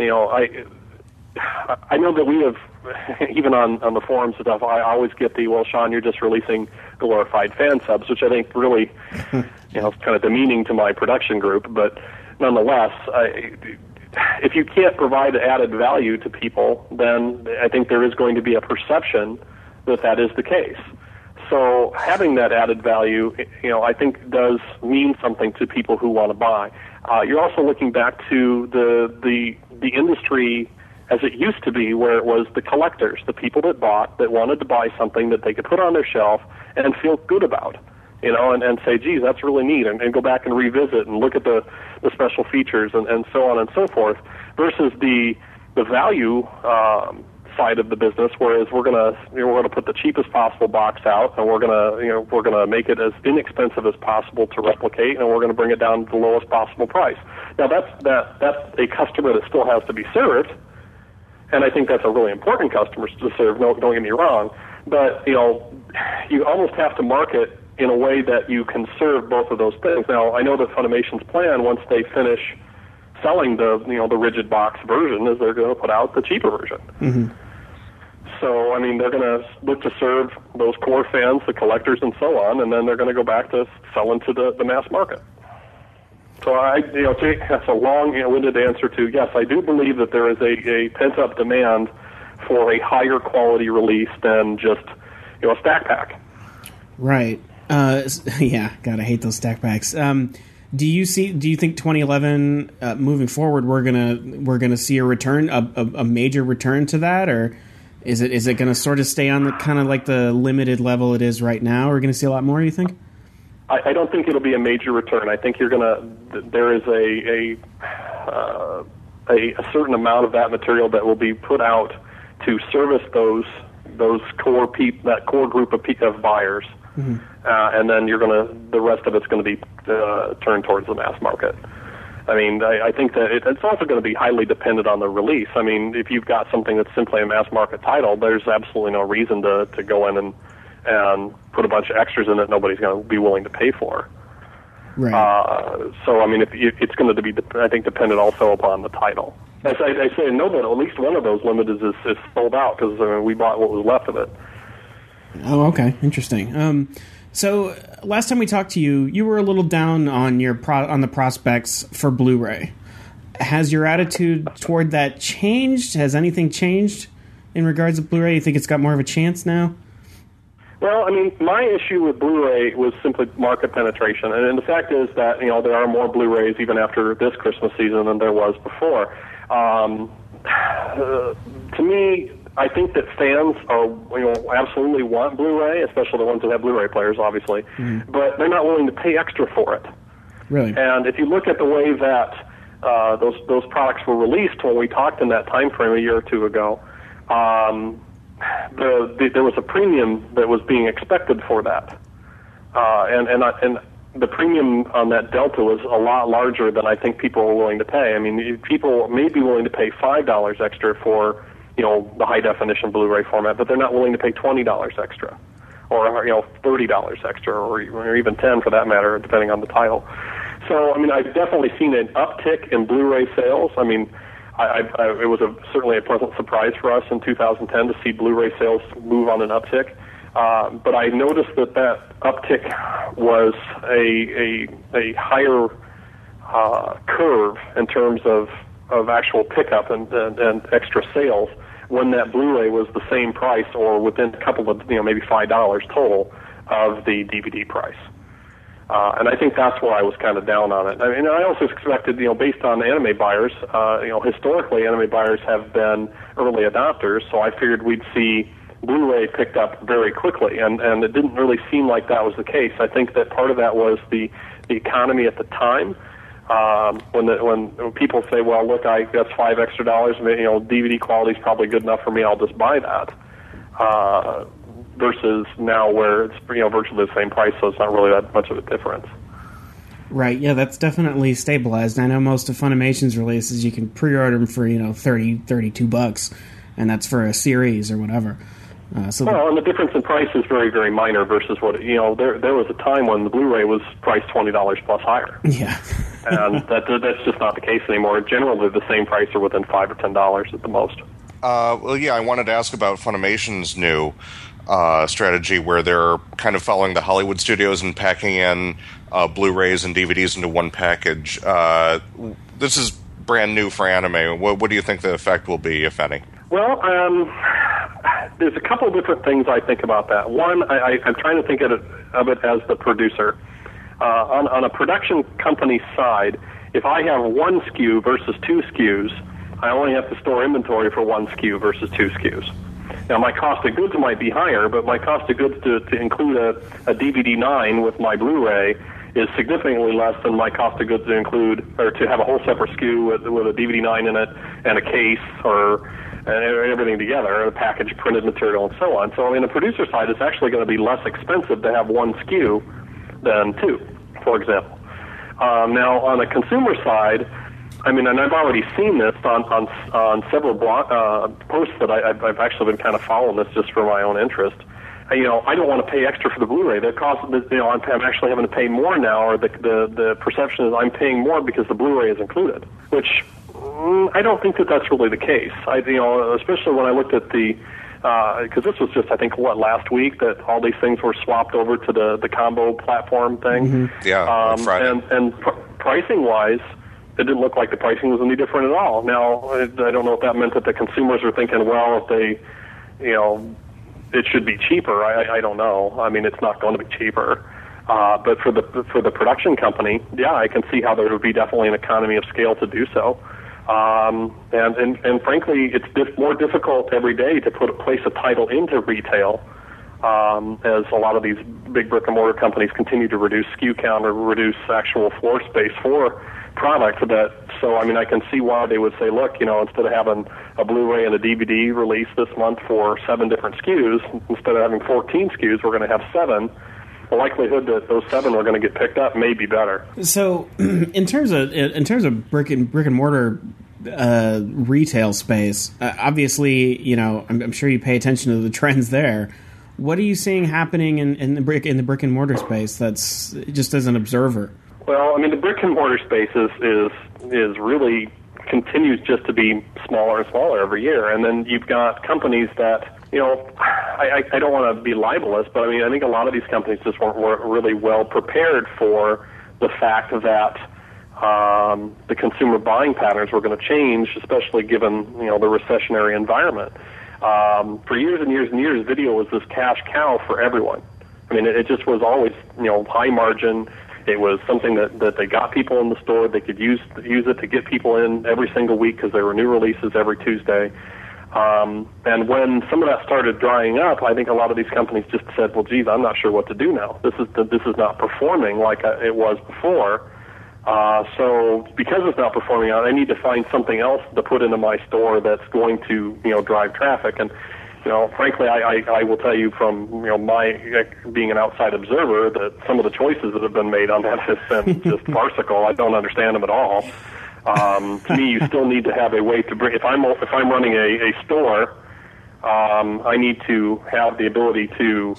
know that we have, even on the forums and stuff, I always get the, Sean, you're just releasing glorified fan subs, which I think really, is kind of demeaning to my production group. But nonetheless, if you can't provide added value to people, then I think there is going to be a perception that is the case. So having that added value, I think does mean something to people who want to buy. You're also looking back to the industry as it used to be, where it was the collectors, the people that wanted to buy something that they could put on their shelf and feel good about, and say, geez, that's really neat, and go back and revisit and look at the special features and so on and so forth, versus the value side of the business, whereas we're gonna put the cheapest possible box out, and we're gonna make it as inexpensive as possible to replicate, and we're gonna bring it down to the lowest possible price. Now that's a customer that still has to be served, and I think that's a really important customer to serve. Don't get me wrong, but you almost have to market in a way that you can serve both of those things. Now I know that Funimation's plan, once they finish selling the rigid box version, is they're going to put out the cheaper version. Mm-hmm. So, they're going to look to serve those core fans, the collectors, and so on, and then they're going to go back to selling to the mass market. So, that's a long-winded answer to, yes, I do believe that there is a pent-up demand for a higher quality release than just, a stack pack. Right. Yeah, God, I hate those stack packs. Do you think 2011 moving forward we're gonna see a return, a major return to that, or is it gonna sort of stay on the kind of like the limited level it is right now? We're gonna see a lot more, you think? I don't think it'll be a major return. I think there is a certain amount of that material that will be put out to service those core that core group of buyers. Mm-hmm. And then the rest of it's going to be turned towards the mass market. I think that it's also going to be highly dependent on the release. If you've got something that's simply a mass market title, there's absolutely no reason to go in and put a bunch of extras in that nobody's going to be willing to pay for. Right. It's going to be, I think, dependent also upon the title. As I say, know that at least one of those limiteds is sold out, because we bought what was left of it. Oh, okay, interesting. So last time we talked to you, you were a little down on on the prospects for Blu-ray. Has your attitude toward that changed? Has anything changed in regards to Blu-ray? You think it's got more of a chance now? Well, my issue with Blu-ray was simply market penetration, and the fact is that there are more Blu-rays even after this Christmas season than there was before. To me, I think that fans absolutely want Blu-ray, especially the ones that have Blu-ray players, obviously, but they're not willing to pay extra for it. Really? And if you look at the way that those products were released when we talked in that time frame a year or two ago, there was a premium that was being expected for that, and the premium on that delta was a lot larger than I think people were willing to pay. People may be willing to pay $5 extra for the high definition Blu-ray format, but they're not willing to pay $20 extra, or $30 extra, or even $10 for that matter, depending on the title. So, I mean, I've definitely seen an uptick in Blu-ray sales. I mean, it was certainly a pleasant surprise for us in 2010 to see Blu-ray sales move on an uptick. But I noticed that uptick was a higher curve in terms of actual pickup and extra sales when that Blu-ray was the same price or within a couple of, maybe $5 total of the DVD price. And I think that's where I was kind of down on it. I mean, I also expected, based on anime buyers, historically anime buyers have been early adopters, so I figured we'd see Blu-ray picked up very quickly, and it didn't really seem like that was the case. I think that part of that was the economy at the time. When people say, well, look, that's $5 extra, DVD quality is probably good enough for me, I'll just buy that. Versus now where it's virtually the same price, so it's not really that much of a difference. Right, yeah, that's definitely stabilized. I know most of Funimation's releases, you can pre-order them for, $32, and that's for a series or whatever. And the difference in price is very, very minor versus what, there was a time when the Blu-ray was priced $20 plus higher. Yeah. And that's just not the case anymore. Generally, the same price or within $5 or $10 at the most. Well, yeah, I wanted to ask about Funimation's new strategy where they're kind of following the Hollywood studios and packing in Blu-rays and DVDs into one package. This is brand new for anime. What do you think the effect will be, if any? Well, there's a couple of different things I think about that. One, I'm trying to think of it as the producer. On a production company side, if I have one SKU versus two SKUs, I only have to store inventory for one SKU versus two SKUs. Now, my cost of goods might be higher, but my cost of goods to include a DVD 9 with my Blu-ray is significantly less than my cost of goods to include, or to have a whole separate SKU with a DVD 9 in it and a case and everything together, a package, printed material, and so on. So, in the producer side, it's actually going to be less expensive to have one SKU than two, for example. Now, on the consumer side, I mean, and I've already seen this on several blog posts that I've actually been kind of following this just for my own interest. I don't want to pay extra for the Blu-ray. The cost, I'm actually having to pay more now, or the perception is I'm paying more because the Blu-ray is included, which I don't think that's really the case. Especially when I looked at because this was just, I think, last week that all these things were swapped over to the combo platform thing. Mm-hmm. Yeah, Friday. And pricing-wise, it didn't look like the pricing was any different at all. Now, I don't know if that meant that the consumers were thinking, well, if they, it should be cheaper. I don't know. I mean, it's not going to be cheaper. But for the production company, yeah, I can see how there would be definitely an economy of scale to do so. And frankly, it's more difficult every day to place a title into retail, as a lot of these big brick and mortar companies continue to reduce SKU count or reduce actual floor space for product. So I mean, I can see why they would say, look, instead of having a Blu-ray and a DVD release this month for 7 different SKUs, instead of having 14 SKUs, we're going to have 7. The likelihood that those 7 are going to get picked up may be better. So, in terms of brick and mortar retail space, obviously, I'm sure you pay attention to the trends there. What are you seeing happening in the brick and mortar space? That's just as an observer. Well, I mean, the brick and mortar space is really continues just to be smaller and smaller every year, and then you've got companies that. I don't want to be libelous, but I mean, I think a lot of these companies just weren't really well prepared for the fact that the consumer buying patterns were going to change, especially given the recessionary environment. For years and years and years, video was this cash cow for everyone. I mean, it just was always high margin. It was something that they got people in the store. They could use it to get people in every single week because there were new releases every Tuesday. And when some of that started drying up, I think a lot of these companies just said, well, geez, I'm not sure what to do now. This is not performing like it was before. So because it's not performing out, I need to find something else to put into my store that's going to, drive traffic. And, frankly, I will tell you from, my being an outside observer that some of the choices that have been made on that have been just farcical. I don't understand them at all. To me, you still need to have a way to bring. If I'm running a store, I need to have the ability to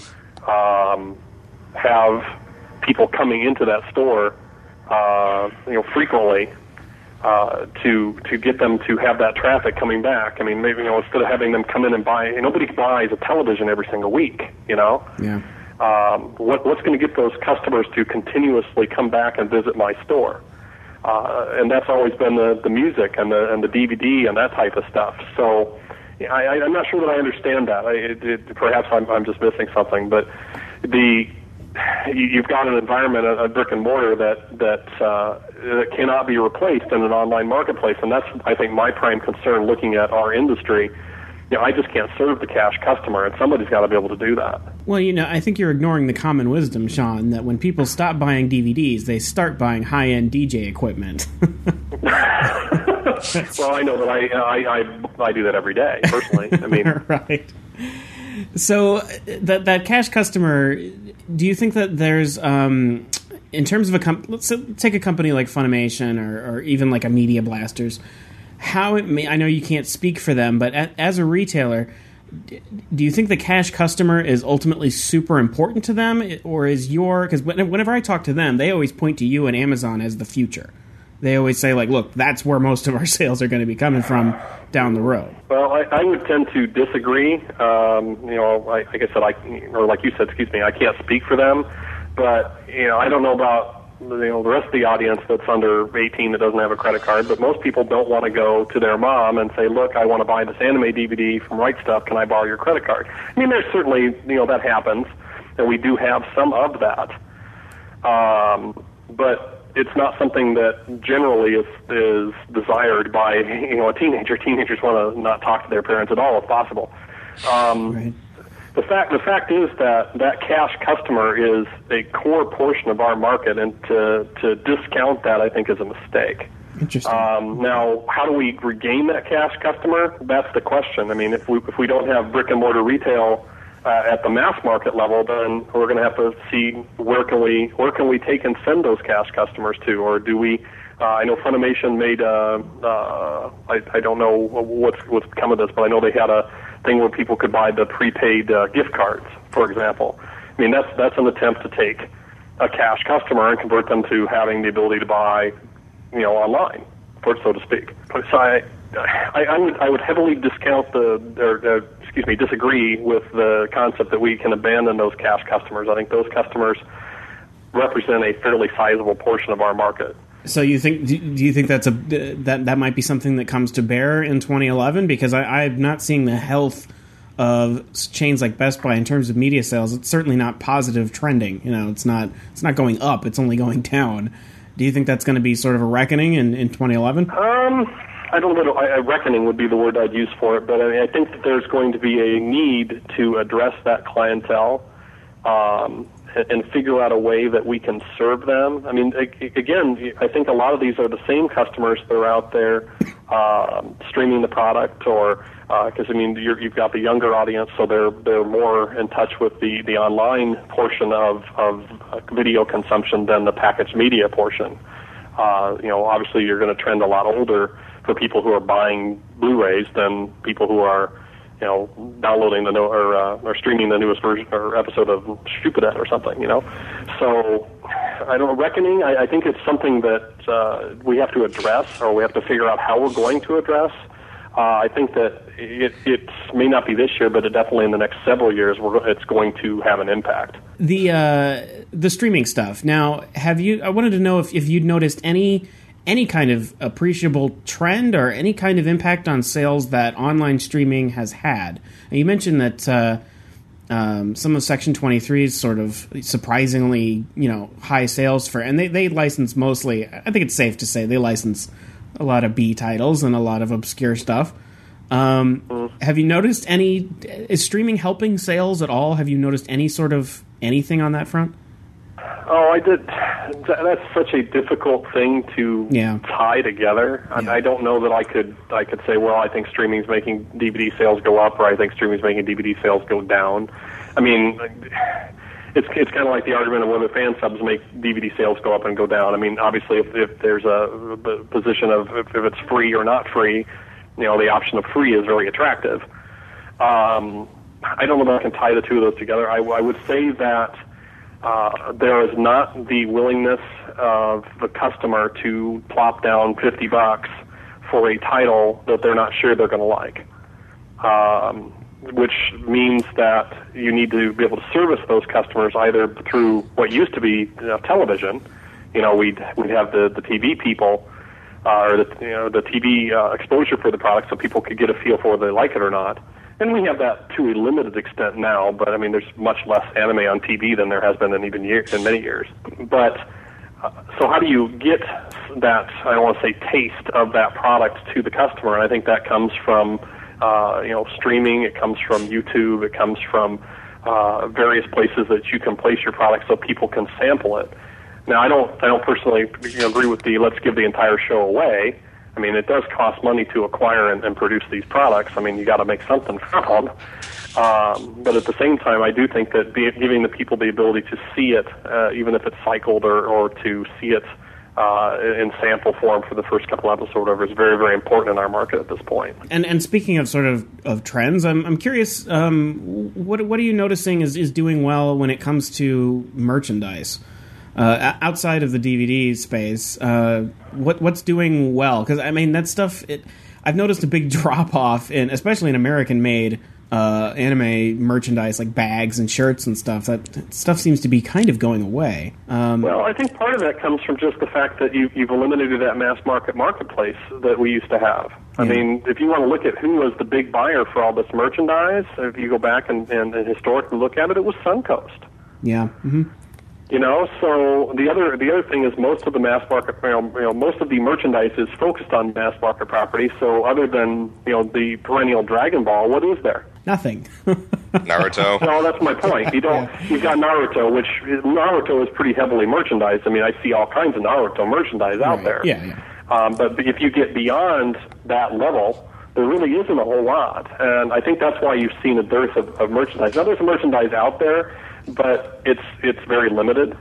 have people coming into that store, frequently, to get them to have that traffic coming back. I mean, maybe instead of having them come in and buy, nobody buys a television every single week. Yeah. What's going to get those customers to continuously come back and visit my store? And that's always been the music and the DVD and that type of stuff. So I'm not sure that I understand that. Perhaps I'm just missing something. But you've got an environment, a brick and mortar that cannot be replaced in an online marketplace, and that's, I think, my prime concern looking at our industry. I just can't serve the cash customer, and somebody's got to be able to do that. Well, I think you're ignoring the common wisdom, Sean, that when people stop buying DVDs, they start buying high-end DJ equipment. Well, I know that I do that every day, personally. I mean, right. So that cash customer, do you think that there's, in terms of let's take a company like Funimation or even like a Media Blasters, how it may, I know you can't speak for them, but as a retailer, do you think the cash customer is ultimately super important to them, or is because whenever I talk to them, they always point to you and Amazon as the future. They always say, like, look, that's where most of our sales are going to be coming from down the road. Well, I would tend to disagree. Like I said, like you said, I can't speak for them, but I don't know about the rest of the audience that's under 18 that doesn't have a credit card, but most people don't want to go to their mom and say, look, I want to buy this anime DVD from Right Stuf, can I borrow your credit card? I mean, there's certainly, that happens, and we do have some of that. But it's not something that generally is desired by, a teenager. Teenagers want to not talk to their parents at all if possible. Right. The fact is that cash customer is a core portion of our market, and to discount that, I think, is a mistake. Interesting. Now, how do we regain that cash customer? That's the question. I mean, if we don't have brick and mortar retail at the mass market level, then we're going to have to see where can we take and send those cash customers to, or do we? I know Funimation made I don't know what's come of this, but I know they had a thing where people could buy the prepaid gift cards, for example. I mean, that's an attempt to take a cash customer and convert them to having the ability to buy, online, so to speak. So I would heavily disagree with the concept that we can abandon those cash customers. I think those customers represent a fairly sizable portion of our market. So do you think that might be something that comes to bear in 2011? Because I'm not seeing the health of chains like Best Buy in terms of media sales. It's certainly not positive trending. It's not going up. It's only going down. Do you think that's going to be sort of a reckoning in 2011? I don't know. A reckoning would be the word I'd use for it, but I think that there's going to be a need to address that clientele and figure out a way that we can serve them. I mean, again, I think a lot of these are the same customers that are out there streaming the product, or because you've got the younger audience, so they're more in touch with the online portion of video consumption than the packaged media portion. Obviously, you're going to trend a lot older for people who are buying Blu-rays than people who are, downloading or streaming the newest version or episode of Stupidet or something, So, I don't know, reckoning, I think it's something that we have to address, or we have to figure out how we're going to address. I think that it may not be this year, but definitely in the next several years, it's going to have an impact. The streaming stuff. Now, I wanted to know if you'd noticed any kind of appreciable trend or any kind of impact on sales that online streaming has had. And you mentioned that some of Section 23's sort of surprisingly, high sales and they license mostly, I think it's safe to say, they license a lot of B titles and a lot of obscure stuff. Have you noticed is streaming helping sales at all? Have you noticed any sort of anything on that front? Oh, I did. That's such a difficult thing to tie together. Yeah. I don't know that I could say, well, I think streaming's making DVD sales go up, or I think streaming's making DVD sales go down. I mean, it's kind of like the argument of whether fan subs make DVD sales go up and go down. I mean, obviously, if there's a position of if it's free or not free, the option of free is very attractive. I don't know if I can tie the two of those together. I would say that there is not the willingness of the customer to plop down $50 for a title that they're not sure they're going to like, which means that you need to be able to service those customers either through what used to be television. We'd have the TV people or the TV exposure for the product, so people could get a feel for whether they like it or not. And we have that to a limited extent now, but I mean, there's much less anime on TV than there has been in many years. But so how do you get that, I don't want to say taste of that product to the customer? And I think that comes from streaming. It comes from YouTube. It comes from various places that you can place your product so people can sample it. Now, I don't personally agree with the let's give the entire show away. I mean, it does cost money to acquire and produce these products. I mean, you got to make something from them. But at the same time, I do think that giving the people the ability to see it, even if it's cycled or to see it in sample form for the first couple episodes or whatever, is very, very important in our market at this point. And speaking of sort of trends, I'm curious, what are you noticing is doing well when it comes to merchandise? Outside of the DVD space, what's doing well? Because I mean, that stuff. I've noticed a big drop off especially in American-made anime merchandise, like bags and shirts and stuff. That stuff seems to be kind of going away. Well, I think part of that comes from just the fact that you've eliminated that mass marketplace that we used to have. I mean, if you want to look at who was the big buyer for all this merchandise, if you go back and historically look at it, it was Suncoast. Yeah. Mm-hmm. So the other thing is most of the mass market, most of the merchandise is focused on mass market properties. So other than the perennial Dragon Ball, what is there? Nothing. Naruto. No, that's my point. You've got Naruto, which Naruto is pretty heavily merchandised. I mean, I see all kinds of Naruto merchandise out there. Yeah. But if you get beyond that level, there really isn't a whole lot, and I think that's why you've seen a dearth of merchandise. Now, there's merchandise out there, but it's very limited.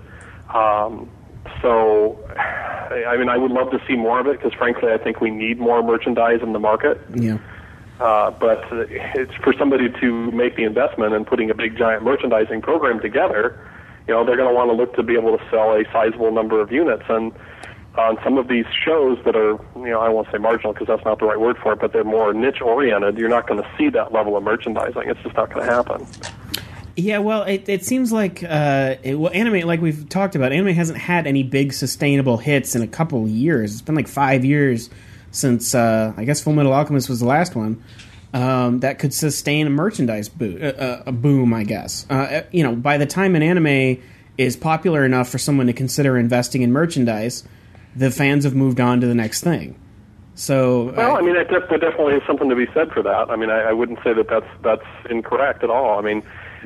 So, I mean, I would love to see more of it because, frankly, I think we need more merchandise in the market. Yeah. But it's for somebody to make the investment in putting a big, giant merchandising program together. They're going to want to look to be able to sell a sizable number of units. And on some of these shows that are, I won't say marginal because that's not the right word for it, but they're more niche-oriented, you're not going to see that level of merchandising. It's just not going to happen. Yeah, well, it seems like anime, like we've talked about, anime hasn't had any big sustainable hits in a couple of years. It's been like 5 years since, I guess, Full Metal Alchemist was the last one that could sustain a merchandise boom, I guess. By the time an anime is popular enough for someone to consider investing in merchandise, the fans have moved on to the next thing. So, well, I mean, there definitely is something to be said for that. I mean, I wouldn't say that's incorrect at all. I mean,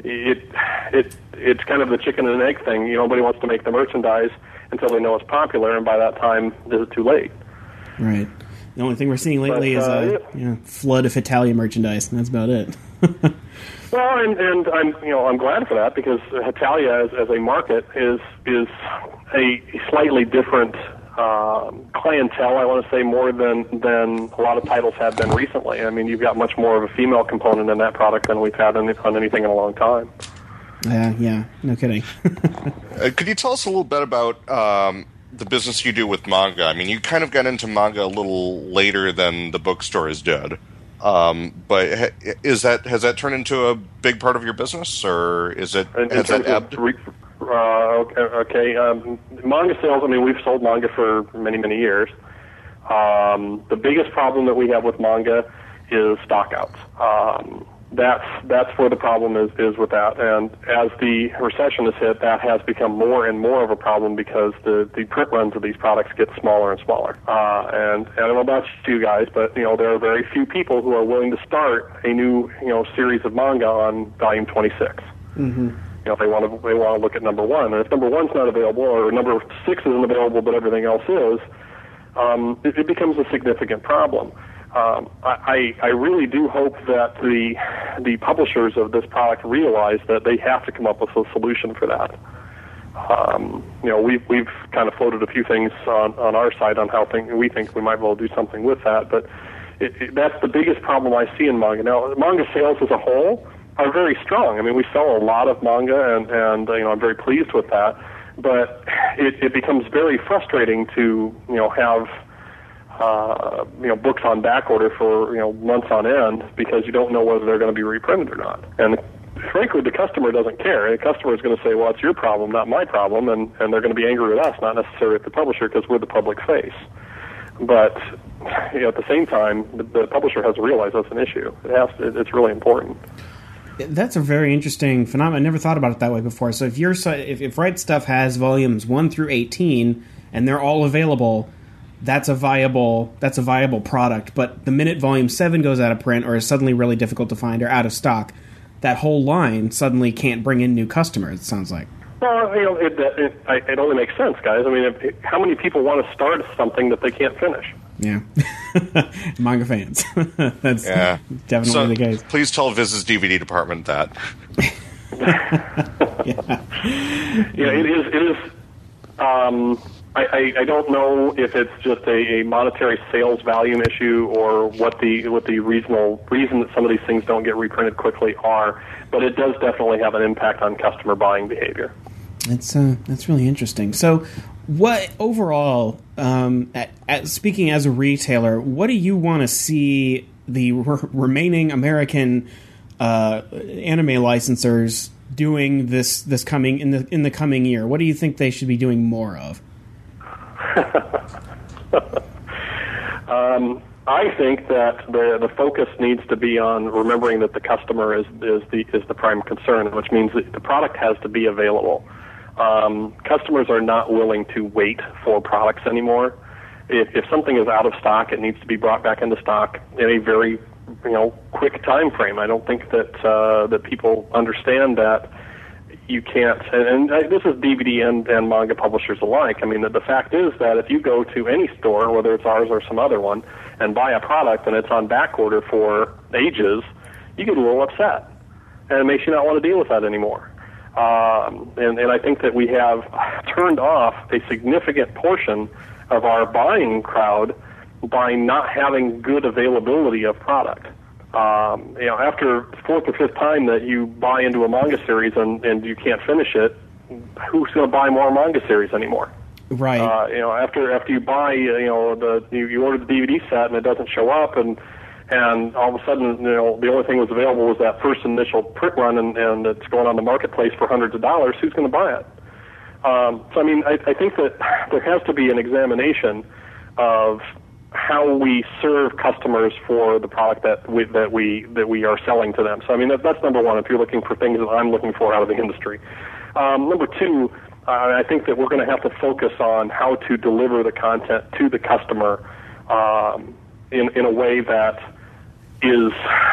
it's kind of the chicken and egg thing. Nobody wants to make the merchandise until they know it's popular, and by that time, it's too late. Right. The only thing we're seeing lately is a flood of Hitalia merchandise, and that's about it. Well, and I'm glad for that because Hitalia as a market is a slightly different clientele, I want to say, more than a lot of titles have been recently. I mean, you've got much more of a female component in that product than we've had on anything in a long time. Yeah, no kidding. Could you tell us a little bit about the business you do with manga? I mean, you kind of got into manga a little later than the bookstores did. But has that turned into a big part of your business, or has that ebbed? Okay. Manga sales, I mean, we've sold manga for many, many years. The biggest problem that we have with manga is stockouts. That's where the problem is with that. And as the recession has hit, that has become more and more of a problem because the print runs of these products get smaller and smaller. And I don't know about you guys, but there are very few people who are willing to start a new series of manga on volume 26. Mm-hmm. If they want to look at number one, and if number one's not available or number 6 isn't available, but everything else is, it becomes a significant problem. I really do hope that the publishers of this product realize that they have to come up with a solution for that. We've kind of floated a few things on our side on how we think we might be able to do something with that, but that's the biggest problem I see in manga. Now, manga sales as a whole are very strong. I mean, we sell a lot of manga, and I'm very pleased with that. But it becomes very frustrating to have books on back order for months on end because you don't know whether they're going to be reprinted or not. And frankly, the customer doesn't care. The customer is going to say, "Well, it's your problem, not my problem," and they're going to be angry with us, not necessarily at the publisher, because we're the public face. But at the same time, the publisher has to realize that's an issue. It's really important. That's a very interesting phenomenon. I never thought about it that way before. So if Right Stuf has volumes 1 through 18 and they're all available, that's a viable product. But the minute volume 7 goes out of print or is suddenly really difficult to find or out of stock, that whole line suddenly can't bring in new customers, it sounds like. Well, it only makes sense, guys. I mean, how many people want to start something that they can't finish? Yeah. Manga fans. That's definitely the case. Please tell Viz's DVD department that. It is. I don't know if it's just a monetary sales volume issue or what the reason that some of these things don't get reprinted quickly are, but it does definitely have an impact on customer buying behavior. That's really interesting. So, what overall, speaking as a retailer, what do you want to see the remaining American anime licensors doing this coming in the coming year? What do you think they should be doing more of? I think that the focus needs to be on remembering that the customer is the prime concern, which means that the product has to be available. Customers are not willing to wait for products anymore. If something is out of stock, it needs to be brought back into stock in a very quick time frame. I don't think that people understand that. You can't, and this is DVD and manga publishers alike. I mean, the fact is that if you go to any store, whether it's ours or some other one, and buy a product and it's on back order for ages, you get a little upset, and it makes you not want to deal with that anymore. And I think that we have turned off a significant portion of our buying crowd by not having good availability of product. After the fourth or fifth time that you buy into a manga series and you can't finish it, who's going to buy more manga series anymore? Right. After you buy, you order the DVD set and it doesn't show up, and all of a sudden, the only thing that was available was that first initial print run, and it's going on the marketplace for hundreds of dollars. Who's going to buy it? So I mean, I think that there has to be an examination of how we serve customers for the product that we are selling to them. So I mean, that's number one. If you're looking for things that I'm looking for out of the industry, number two, I think that we're going to have to focus on how to deliver the content to the customer in a way that is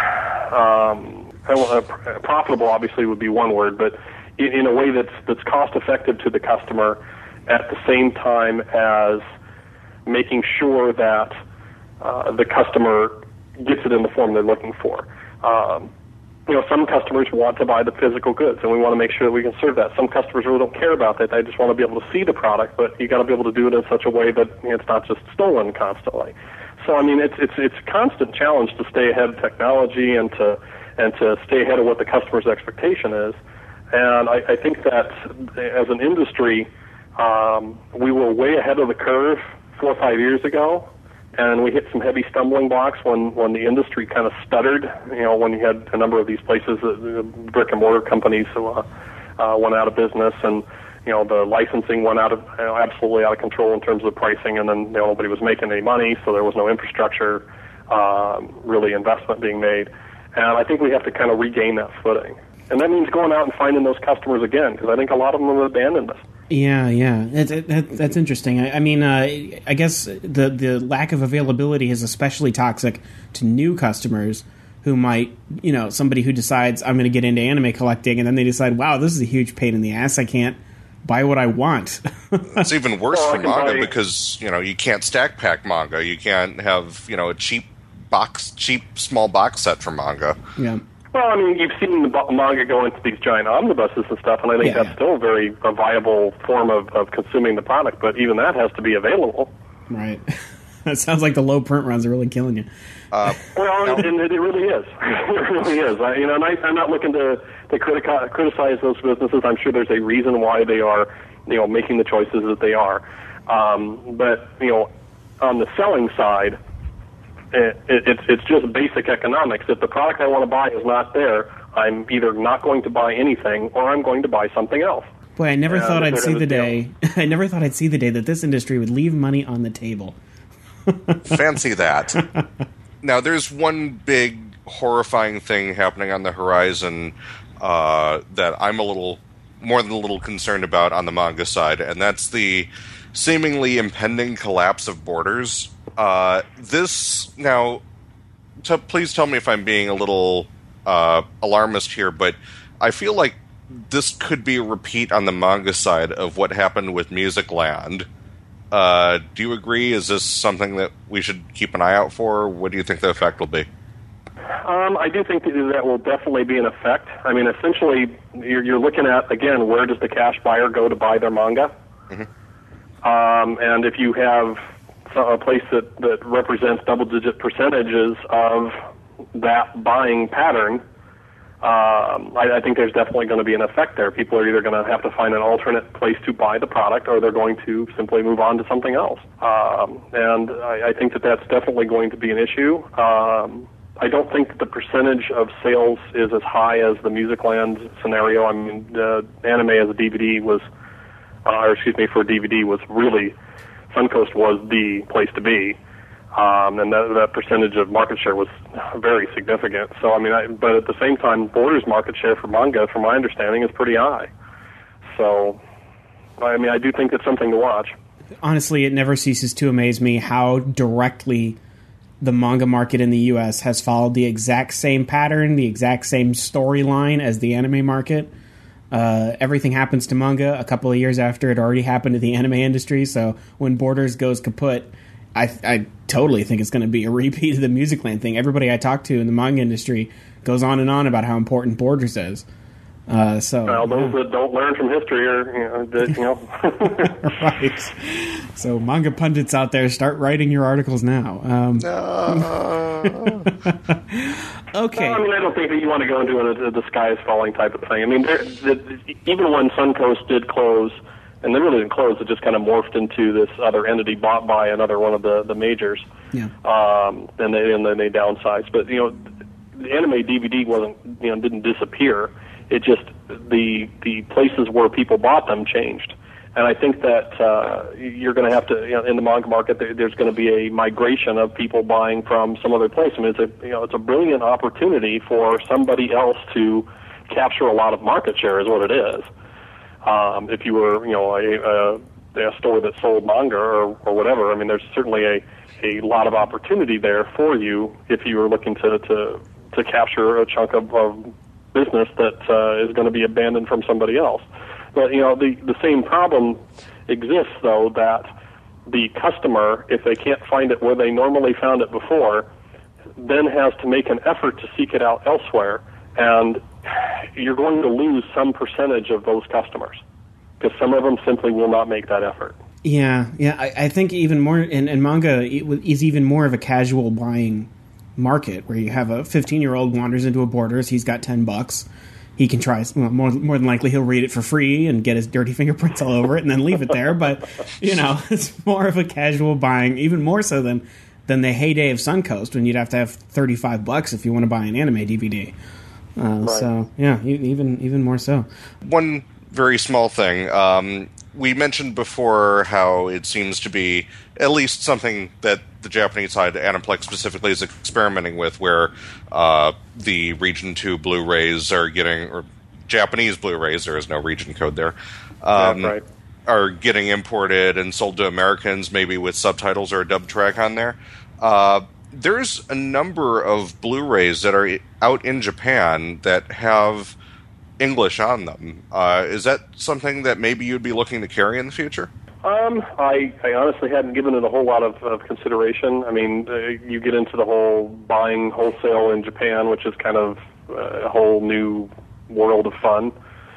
profitable. Obviously, would be one word, but in a way that's cost effective to the customer, at the same time as making sure that the customer gets it in the form they're looking for. Some customers want to buy the physical goods, and we want to make sure that we can serve that. Some customers really don't care about that. They just want to be able to see the product, but you got to be able to do it in such a way that it's not just stolen constantly. So, I mean, it's a constant challenge to stay ahead of technology and to stay ahead of what the customer's expectation is. And I think that as an industry, we were way ahead of the curve 4 or 5 years ago, and we hit some heavy stumbling blocks when the industry kind of stuttered. When you had a number of these places, brick and mortar companies went out of business, and the licensing went absolutely out of control in terms of pricing, and then nobody was making any money, so there was no infrastructure, really investment being made. And I think we have to kind of regain that footing, and that means going out and finding those customers again, because I think a lot of them have abandoned us. Yeah. That's interesting. I mean, I guess the lack of availability is especially toxic to new customers who might, somebody who decides, I'm going to get into anime collecting, and then they decide, wow, this is a huge pain in the ass. I can't buy what I want. It's even worse for manga because, you can't stack pack manga. You can't have, a cheap cheap small box set for manga. Yeah. Well, I mean, you've seen the manga go into these giant omnibuses and stuff, and I think that's still a viable form of consuming the product, but even that has to be available. Right. That sounds like the low print runs are really killing you. Well, and it really is. It really is. I'm not looking to criticize those businesses. I'm sure there's a reason why they are, making the choices that they are. But on the selling side, it's just basic economics. If the product I want to buy is not there, I'm either not going to buy anything or I'm going to buy something else. Boy, I never thought I'd see the day. I never thought I'd see the day that this industry would leave money on the table. Fancy that. Now, there's one big horrifying thing happening on the horizon that I'm more than a little concerned about on the manga side, and that's the seemingly impending collapse of Borders. Please tell me if I'm being a little alarmist here, but I feel like this could be a repeat on the manga side of what happened with Music Land. Do you agree? Is this something that we should keep an eye out for? What do you think the effect will be? I do think that will definitely be an effect. I mean, essentially, you're looking at, again, where does the cash buyer go to buy their manga? Mm-hmm. And if you have a place that represents double-digit percentages of that buying pattern, I think there's definitely going to be an effect there. People are either going to have to find an alternate place to buy the product, or they're going to simply move on to something else. And I think that's definitely going to be an issue. I don't think that the percentage of sales is as high as the Music Land scenario. I mean, the anime as a DVD was, for DVD was really, Suncoast was the place to be. And that percentage of market share was very significant. So, I mean, but at the same time, Borders' market share for manga, from my understanding, is pretty high. So, I mean, I do think it's something to watch. Honestly, it never ceases to amaze me how directly the manga market in the U.S. has followed the exact same pattern, the exact same storyline as the anime market. Everything happens to manga a couple of years after it already happened to the anime industry. So when Borders goes kaput, I totally think it's going to be a repeat of the Music Land thing. Everybody I talk to in the manga industry goes on and on about how important Borders is. Well, those that don't learn from history are, right. So manga pundits out there, start writing your articles now. Okay. Well, I mean, I don't think that you want to go into the sky is falling type of thing. I mean, even when Suncoast did close, and they really didn't close, it just kind of morphed into this other entity bought by another one of the majors. Yeah. And then they downsized. But, the anime DVD didn't disappear. It just, the places where people bought them changed. And I think that you're going to have to, in the manga market, there's going to be a migration of people buying from some other place. I mean, it's a brilliant opportunity for somebody else to capture a lot of market share, is what it is. If you were, a store that sold manga or whatever, I mean, there's certainly a lot of opportunity there for you if you were looking to capture a chunk of business that is going to be abandoned from somebody else. But, the same problem exists, though, that the customer, if they can't find it where they normally found it before, then has to make an effort to seek it out elsewhere. And you're going to lose some percentage of those customers because some of them simply will not make that effort. Yeah. I think even more, and manga is even more of a casual buying market where you have a 15-year-old wanders into a Borders, he's got $10. He can try, more than likely he'll read it for free and get his dirty fingerprints all over it and then leave it there. But, it's more of a casual buying, even more so than the heyday of Suncoast when you'd have to have $35 if you want to buy an anime DVD. Right. So, yeah, even more so. One very small thing. We mentioned before how it seems to be at least something that the Japanese side, Aniplex specifically, is experimenting with, where the Region 2 Blu-rays are getting, or Japanese Blu-rays, there is no region code there, right, are getting imported and sold to Americans, maybe with subtitles or a dub track on there. There's a number of Blu-rays that are out in Japan that have English on them. Is that something that maybe you'd be looking to carry in the future? I honestly hadn't given it a whole lot of consideration. I mean, you get into the whole buying wholesale in Japan, which is kind of a whole new world of fun.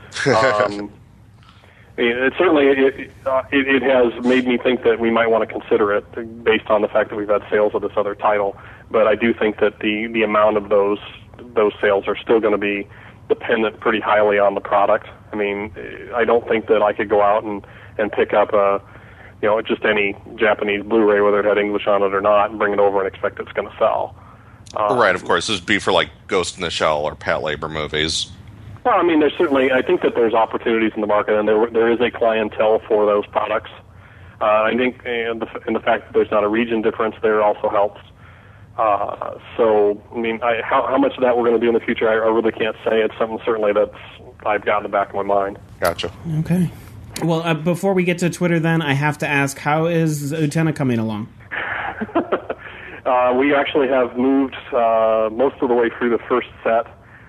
It certainly it has made me think that we might want to consider it based on the fact that we've had sales of this other title. But I do think that the amount of those sales are still going to be dependent pretty highly on the product. I mean, I don't think that I could go out and pick up just any Japanese Blu-ray, whether it had English on it or not, and bring it over and expect it's going to sell. Right, of course. This would be for like Ghost in the Shell or Pat Labor movies. Well, I mean, I think that there's opportunities in the market, and there is a clientele for those products. I think and the fact that there's not a region difference there also helps. So, I mean, how much of that we're going to do in the future, I really can't say. It's something certainly I've got in the back of my mind. Gotcha. Okay. Well, before we get to Twitter, then, I have to ask, how is Utena coming along? We actually have moved most of the way through the first set.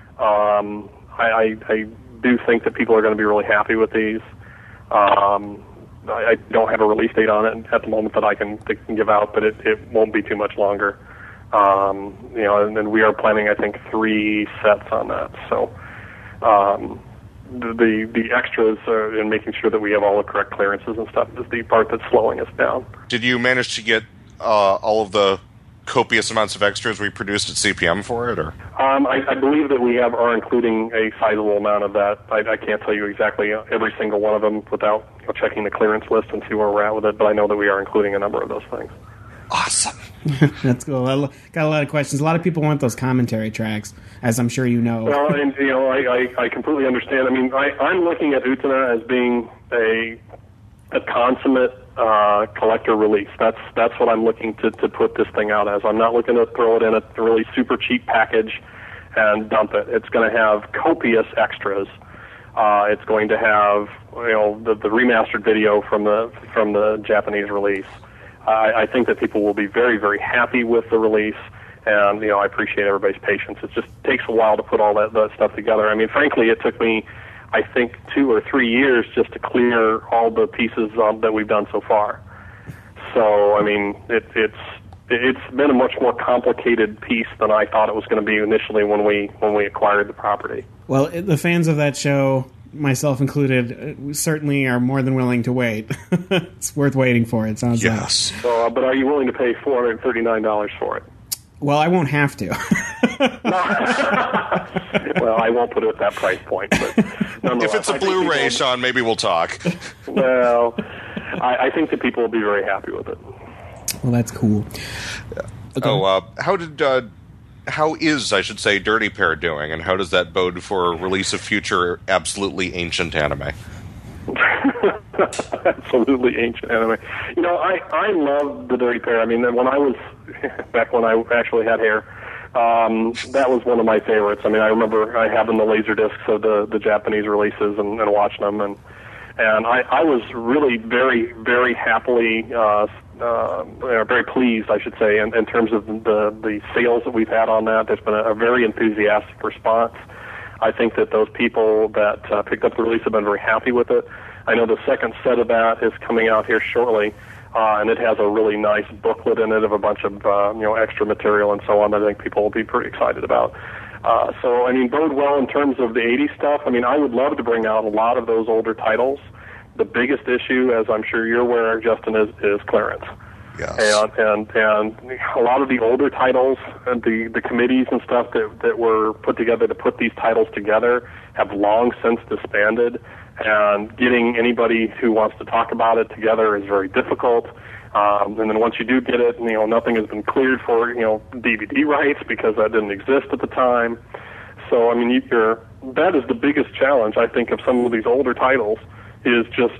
I do think that people are going to be really happy with these. I don't have a release date on it at the moment that I can give out, but it won't be too much longer. And then we are planning, I think, 3 sets on that. So the extras and making sure that we have all the correct clearances and stuff is the part that's slowing us down. Did you manage to get all of the copious amounts of extras we produced at CPM for it, or? I believe that we are including a sizable amount of that. I can't tell you exactly every single one of them without checking the clearance list and see where we're at with it, but I know that we are including a number of those things. Awesome. That's cool. Got a lot of questions. A lot of people want those commentary tracks, as I'm sure you know. Well, and I completely understand. I mean, I'm looking at Utena as being a consummate collector release. That's what I'm looking to put this thing out as. I'm not looking to throw it in a really super cheap package and dump it. It's going to have copious extras. It's going to have the remastered video from the Japanese release. I think that people will be very, very happy with the release, and I appreciate everybody's patience. It just takes a while to put all that stuff together. I mean, frankly, it took me, I think, 2 or 3 years just to clear all the pieces that we've done so far. So, I mean, it's been a much more complicated piece than I thought it was going to be initially when we acquired the property. Well, the fans of that show, myself included, certainly are more than willing to wait. It's worth waiting for, it sounds like. Yes. So, but are you willing to pay $439 for it? Well, I won't have to. Well, I won't put it at that price point. But if it's a Blu-ray, Sean, maybe we'll talk. Well, I think that people will be very happy with it. Well, that's cool. Yeah. Okay. How is, I should say, Dirty Pair doing, and how does that bode for release of future absolutely ancient anime? Absolutely ancient anime. I love the Dirty Pair. I mean, back when I actually had hair, that was one of my favorites. I mean, I remember having the laser discs of the Japanese releases and watching them, and I was really very, very happily, very pleased, I should say, in terms of the sales that we've had on that. There's been a very enthusiastic response. I think that those people that picked up the release have been very happy with it. I know the second set of that is coming out here shortly, and it has a really nice booklet in it of a bunch of extra material and so on that I think people will be pretty excited about. So, I mean, bode well in terms of the 80s stuff. I mean, I would love to bring out a lot of those older titles. The biggest issue, as I'm sure you're aware, Justin, is clearance. Yes. And a lot of the older titles and the committees and stuff that were put together to put these titles together have long since disbanded, and getting anybody who wants to talk about it together is very difficult. And then once you do get it, nothing has been cleared for DVD rights because that didn't exist at the time. So I mean, that is the biggest challenge, I think, of some of these older titles, is just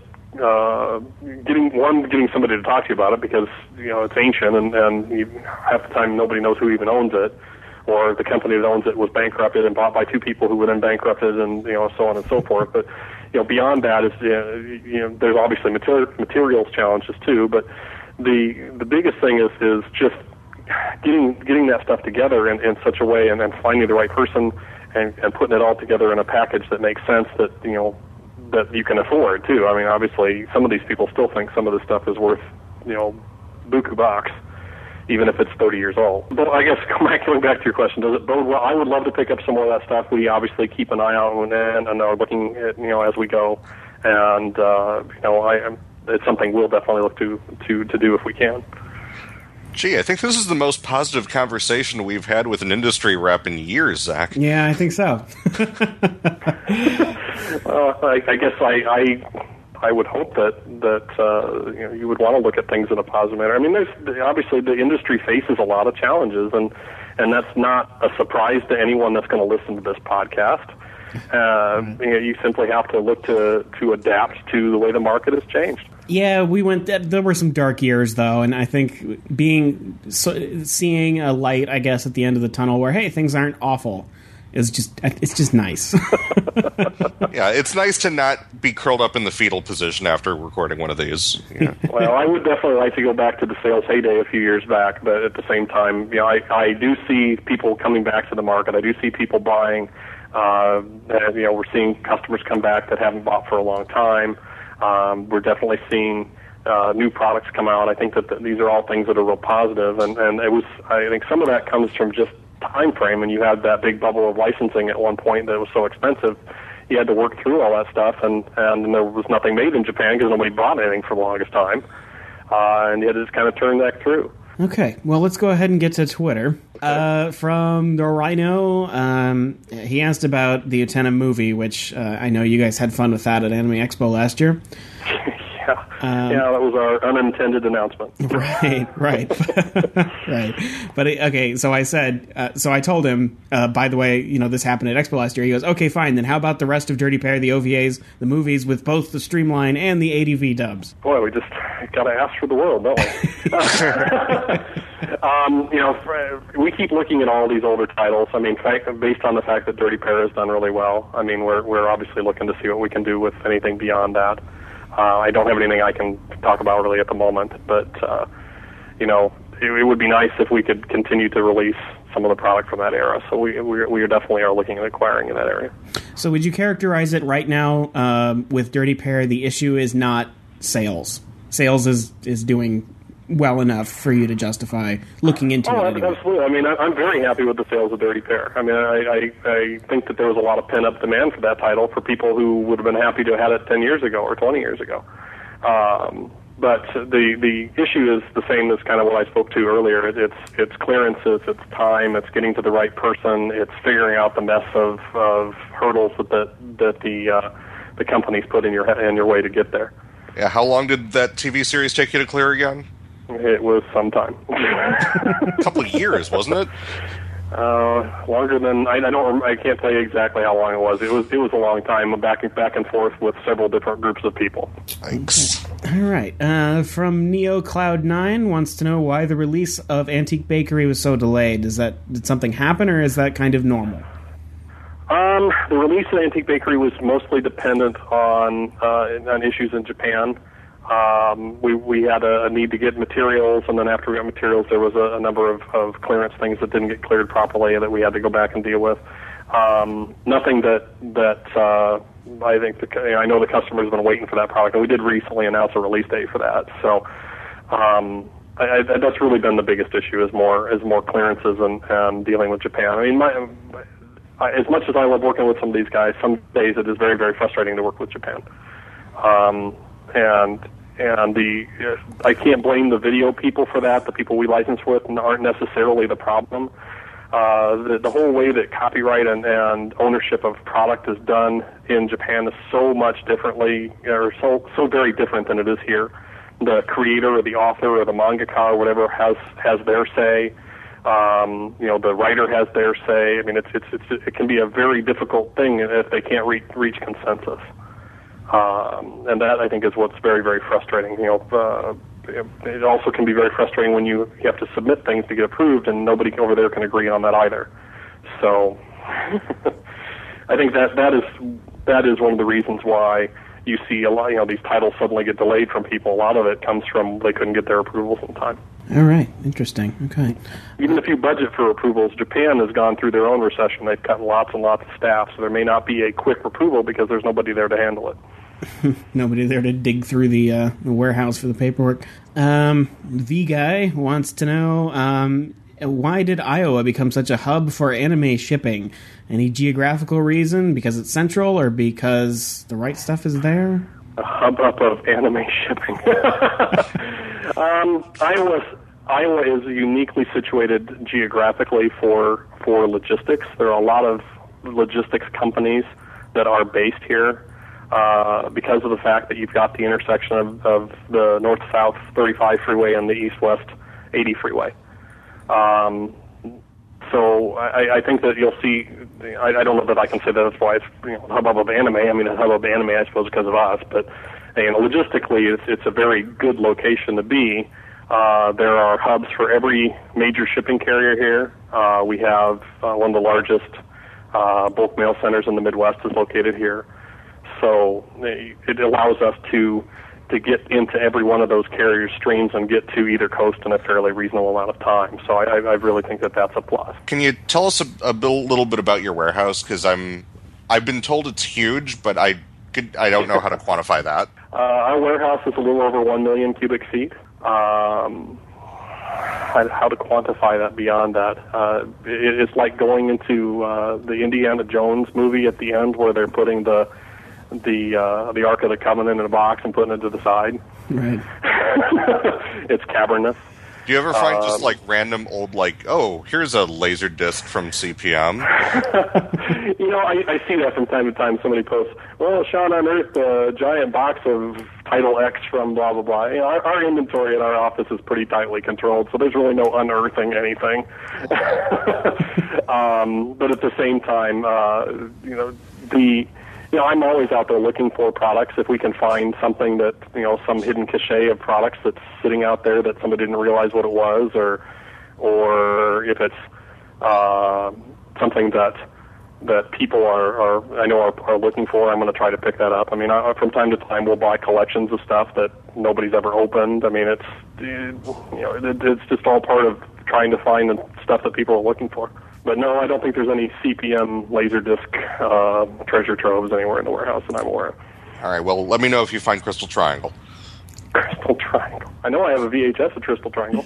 getting somebody to talk to you about it, because it's ancient and half the time nobody knows who even owns it, or the company that owns it was bankrupted and bought by 2 people who were then bankrupted, and so on and so forth. But beyond that is there's obviously materials challenges too. But the biggest thing is just getting that stuff together in such a way, and finding the right person and putting it all together in a package that makes sense, that that you can afford too. I mean, obviously, some of these people still think some of this stuff is worth, buku bucks, even if it's 30 years old. But I guess going back to your question, does it bode well? I would love to pick up some more of that stuff. We obviously keep an eye out and are looking at, as we go, and it's something we'll definitely look to do if we can. Gee, I think this is the most positive conversation we've had with an industry rep in years, Zach. Yeah, I think so. I guess I would hope that you would want to look at things in a positive manner. I mean, there's obviously the industry faces a lot of challenges, and that's not a surprise to anyone that's going to listen to this podcast. You simply have to look to adapt to the way the market has changed. Yeah, there were some dark years, though, and I think seeing a light, I guess, at the end of the tunnel where, hey, things aren't awful, it's just nice. Yeah, it's nice to not be curled up in the fetal position after recording one of these. Yeah. Well, I would definitely like to go back to the sales heyday a few years back, but at the same time, I do see people coming back to the market. I do see people buying. We're seeing customers come back that haven't bought for a long time. We're definitely seeing new products come out. I think that these are all things that are real positive, and I think some of that comes from just time frame, and you had that big bubble of licensing at one point that was so expensive. You had to work through all that stuff, and there was nothing made in Japan because nobody bought anything for the longest time, and you had to just kind of turn that through. Okay, well, let's go ahead and get to Twitter. From the Rhino, he asked about the Utena movie, which I know you guys had fun with that at Anime Expo last year. Yeah, that was our unintended announcement. Right. Right. But, okay, so I said, so I told him, by the way, this happened at Expo last year. He goes, okay, fine, then how about the rest of Dirty Pair, the OVAs, the movies with both the Streamline and the ADV dubs? Boy, we just got to ask for the world, don't we? We keep looking at all these older titles. I mean, based on the fact that Dirty Pair has done really well, I mean, we're obviously looking to see what we can do with anything beyond that. I don't have anything I can talk about really at the moment, but it would be nice if we could continue to release some of the product from that era. So we definitely are looking at acquiring in that area. So would you characterize it right now with Dirty Pair? The issue is not sales. Sales is doing well enough for you to justify looking into it. Anyway. Absolutely. I mean, I'm very happy with the sales of Dirty Pair. I mean, I think that there was a lot of pent-up demand for that title for people who would have been happy to have had it 10 years ago or 20 years ago. But the issue is the same as kind of what I spoke to earlier. It's clearances, it's time, it's getting to the right person, it's figuring out the mess of hurdles that the companies put in your way to get there. Yeah, how long did that TV series take you to clear again? It was some time. A couple of years, wasn't it? Longer than I can't tell you exactly how long it was. It was a long time, back and forth with several different groups of people. Thanks. All right. From NeoCloud9 wants to know why the release of Antique Bakery was so delayed. Did something happen, or is that kind of normal? The release of Antique Bakery was mostly dependent on issues in Japan. We had a need to get materials, and then after we got materials, there was a number of clearance things that didn't get cleared properly that we had to go back and deal with. Nothing that I think I know the customer's been waiting for that product, and we did recently announce a release date for that. So that's really been the biggest issue is more clearances and dealing with Japan. I mean, as much as I love working with some of these guys, some days it is very, very frustrating to work with Japan. I can't blame the video people for that. The people we license with aren't necessarily the problem. The whole way that copyright and ownership of product is done in Japan is so much differently, or so very different than it is here. The creator or the author or the mangaka or whatever has their say. The writer has their say. I mean, it can be a very difficult thing if they can't reach consensus. And that, I think, is what's very, very frustrating. It also can be very frustrating when you have to submit things to get approved, and nobody over there can agree on that either. So, I think that is one of the reasons why you see a lot. These titles suddenly get delayed from people. A lot of it comes from they couldn't get their approvals in time. All right. Interesting. Okay. Even if you budget for approvals, Japan has gone through their own recession. They've cut lots and lots of staff, so there may not be a quick approval because there's nobody there to handle it. Nobody there to dig through the warehouse for the paperwork. The guy wants to know, why did Iowa become such a hub for anime shipping? Any geographical reason? Because it's central, or because the right stuff is there? A hub up of anime shipping. Iowa is uniquely situated geographically for logistics. There are a lot of logistics companies that are based here because of the fact that you've got the intersection of the north-south 35 freeway and the east-west 80 freeway. So I think that you'll see. I don't know that I can say that's why it's hubbub of anime. I mean, a hubbub of anime, I suppose, because of us. But logistically, it's a very good location to be. There are hubs for every major shipping carrier here. We have one of the largest bulk mail centers in the Midwest is located here. So it allows us to get into every one of those carrier streams and get to either coast in a fairly reasonable amount of time. So I really think that that's a plus. Can you tell us a little bit about your warehouse? Because I've been told it's huge, but I don't know how to quantify that. Our warehouse is a little over 1 million cubic feet. How to quantify that beyond that? It's like going into the Indiana Jones movie at the end where they're putting the Ark of the Covenant in a box and putting it to the side. Right. It's cavernous. Do you ever find just like random old, here's a laser disc from CPM? I see that from time to time. Somebody posts, well, Sean unearthed a giant box of Title X from blah, blah, blah. Our inventory at our office is pretty tightly controlled, so there's really no unearthing anything. But at the same time, I'm always out there looking for products. If we can find something that, some hidden cachet of products that's sitting out there that somebody didn't realize what it was, or if it's something that people are looking for, I'm going to try to pick that up. I mean, from time to time, we'll buy collections of stuff that nobody's ever opened. I mean, it's just all part of trying to find the stuff that people are looking for. But no, I don't think there's any CPM Laserdisc treasure troves anywhere in the warehouse that I'm aware of. All right, well, let me know if you find Crystal Triangle. Crystal Triangle. I know I have a VHS of Crystal Triangle.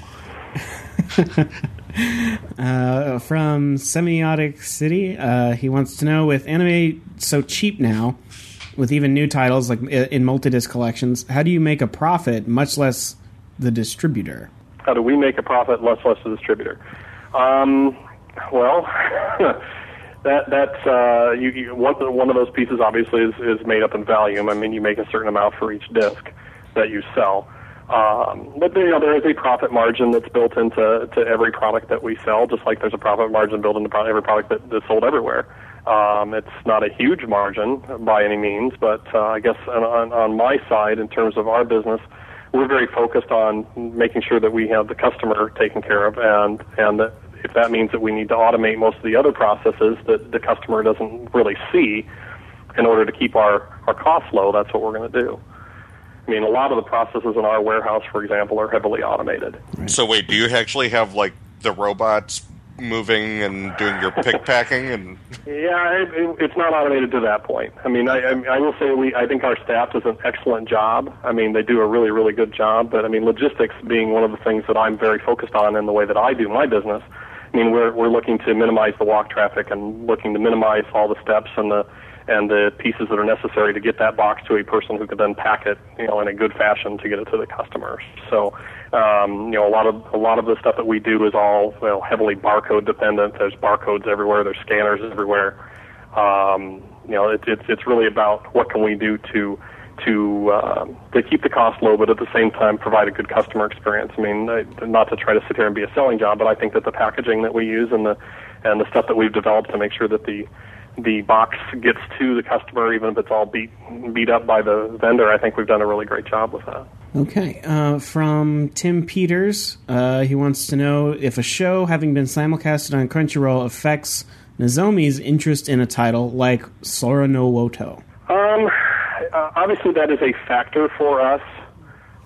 From Semiotic City, he wants to know, with anime so cheap now, with even new titles like in multi-disc collections, how do you make a profit, much less the distributor? How do we make a profit, much less the distributor? Well, that's one of those pieces obviously is made up in volume. I mean, you make a certain amount for each disc that you sell. But there is a profit margin that's built into every product that we sell, just like there's a profit margin built into every product that's sold everywhere. It's not a huge margin by any means, but I guess on my side, in terms of our business, we're very focused on making sure that we have the customer taken care of, and that if that means that we need to automate most of the other processes that the customer doesn't really see in order to keep our costs low, that's what we're going to do. I mean, a lot of the processes in our warehouse, for example, are heavily automated. Right. So wait, do you actually have, the robots moving and doing your pick packing? And Yeah, it's not automated to that point. I mean, I will say I think our staff does an excellent job. I mean, they do a really, really good job. But, I mean, logistics being one of the things that I'm very focused on in the way that I do my business, I mean, we're looking to minimize the walk traffic and looking to minimize all the steps and the pieces that are necessary to get that box to a person who could then pack it, in a good fashion to get it to the customer. So, a lot of the stuff that we do is all heavily barcode dependent. There's barcodes everywhere. There's scanners everywhere. It's really about what can we do to keep the cost low, but at the same time provide a good customer experience. I mean, not to try to sit here and be a selling job, but I think that the packaging that we use and the stuff that we've developed to make sure that the box gets to the customer, even if it's all beat up by the vendor, I think we've done a really great job with that. Okay. From Tim Peters, he wants to know if a show having been simulcasted on Crunchyroll affects Nozomi's interest in a title like Sora no Woto. Obviously, that is a factor for us.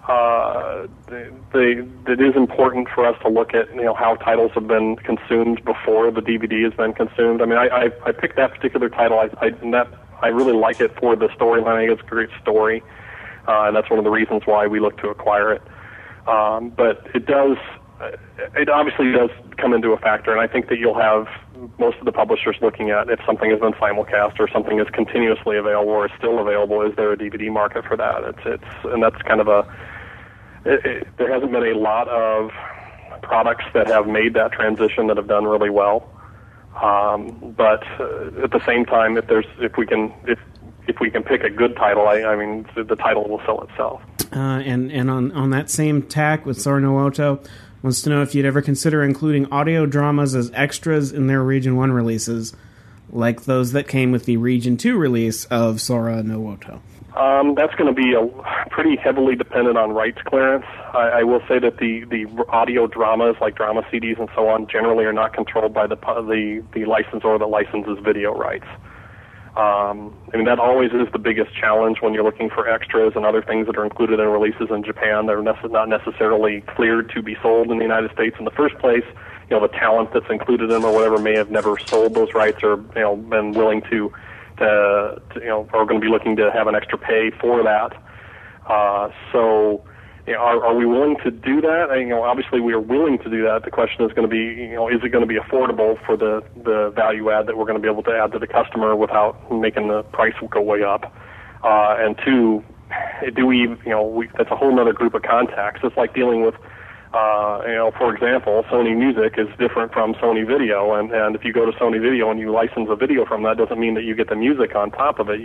it is important for us to look at how titles have been consumed before the DVD has been consumed. I mean, I picked that particular title. I really like it for the storyline. I think it's a great story, and that's one of the reasons why we look to acquire it. But it obviously does come into a factor, and I think that you'll have most of the publishers looking at if something has been simulcast or something is continuously available or is still available. Is there a DVD market for that? And that's kind of there hasn't been a lot of products that have made that transition that have done really well. But at the same time, if we can pick a good title, I mean, the title will sell itself. And on that same tack with Sora no Oto, wants to know if you'd ever consider including audio dramas as extras in their Region 1 releases, like those that came with the Region 2 release of Sora no Oto. That's going to be pretty heavily dependent on rights clearance. I will say that the audio dramas, like drama CDs and so on, generally are not controlled by the licensor that licenses video rights. I mean, that always is the biggest challenge when you're looking for extras and other things that are included in releases in Japan. They're not necessarily cleared to be sold in the United States in the first place. The talent that's included in them or whatever may have never sold those rights or been willing to are going to be looking to have an extra pay for that. So, are we willing to do that? Obviously we are willing to do that. The question is going to be, is it going to be affordable for the value add that we're going to be able to add to the customer without making the price go way up? And two, do we, that's a whole other group of contacts. It's like dealing with, for example, Sony Music is different from Sony Video, and if you go to Sony Video and you license a video from that, doesn't mean that you get the music on top of it.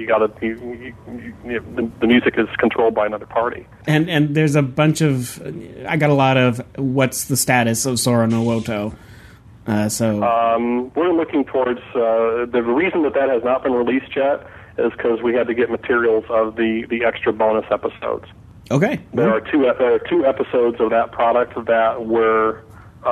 The music is controlled by another party. And there's a bunch of, I got a lot of, what's the status of Sora no Oto? We're looking towards, the reason that has not been released yet is because we had to get materials of the extra bonus episodes. Okay. There are two episodes of that product that were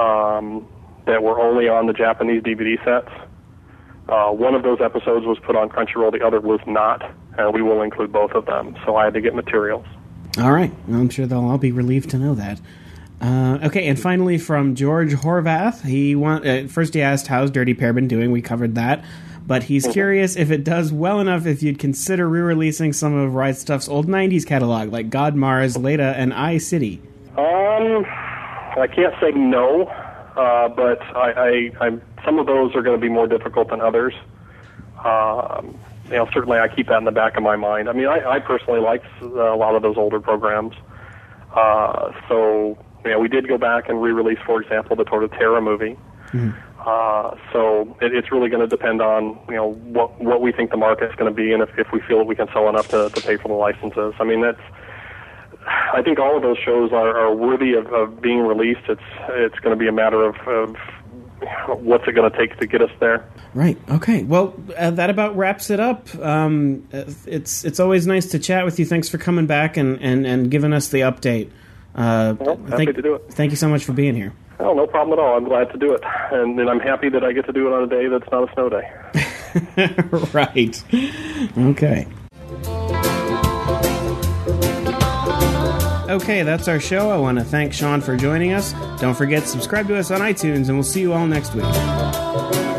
only on the Japanese DVD sets. One of those episodes was put on Crunchyroll, the other was not, and we will include both of them. So I had to get materials. All right. I'm sure they'll all be relieved to know that. Okay, and finally from George Horvath, first he asked, how's Dirty Pair been doing? We covered that. But he's curious if it does well enough if you'd consider re-releasing some of Right Stuff's old 90s catalog, like God Mars, Leda, and iCity. I can't say no, but I'm some of those are going to be more difficult than others. Certainly I keep that in the back of my mind. I mean, I personally like a lot of those older programs. So, we did go back and re-release, for example, the Tortotera movie. Mm-hmm. So it's really going to depend on what we think the market's going to be, and if we feel that we can sell enough to pay for the licenses. I mean, I think all of those shows are worthy of being released. It's going to be a matter of what's it going to take to get us there. Right. Okay. Well, that about wraps it up. It's always nice to chat with you. Thanks for coming back and giving us the update. Happy to do it. Thank you so much for being here. Oh, no problem at all. I'm glad to do it. And I'm happy that I get to do it on a day that's not a snow day. Right. Okay. Okay, that's our show. I want to thank Sean for joining us. Don't forget to subscribe to us on iTunes, and we'll see you all next week.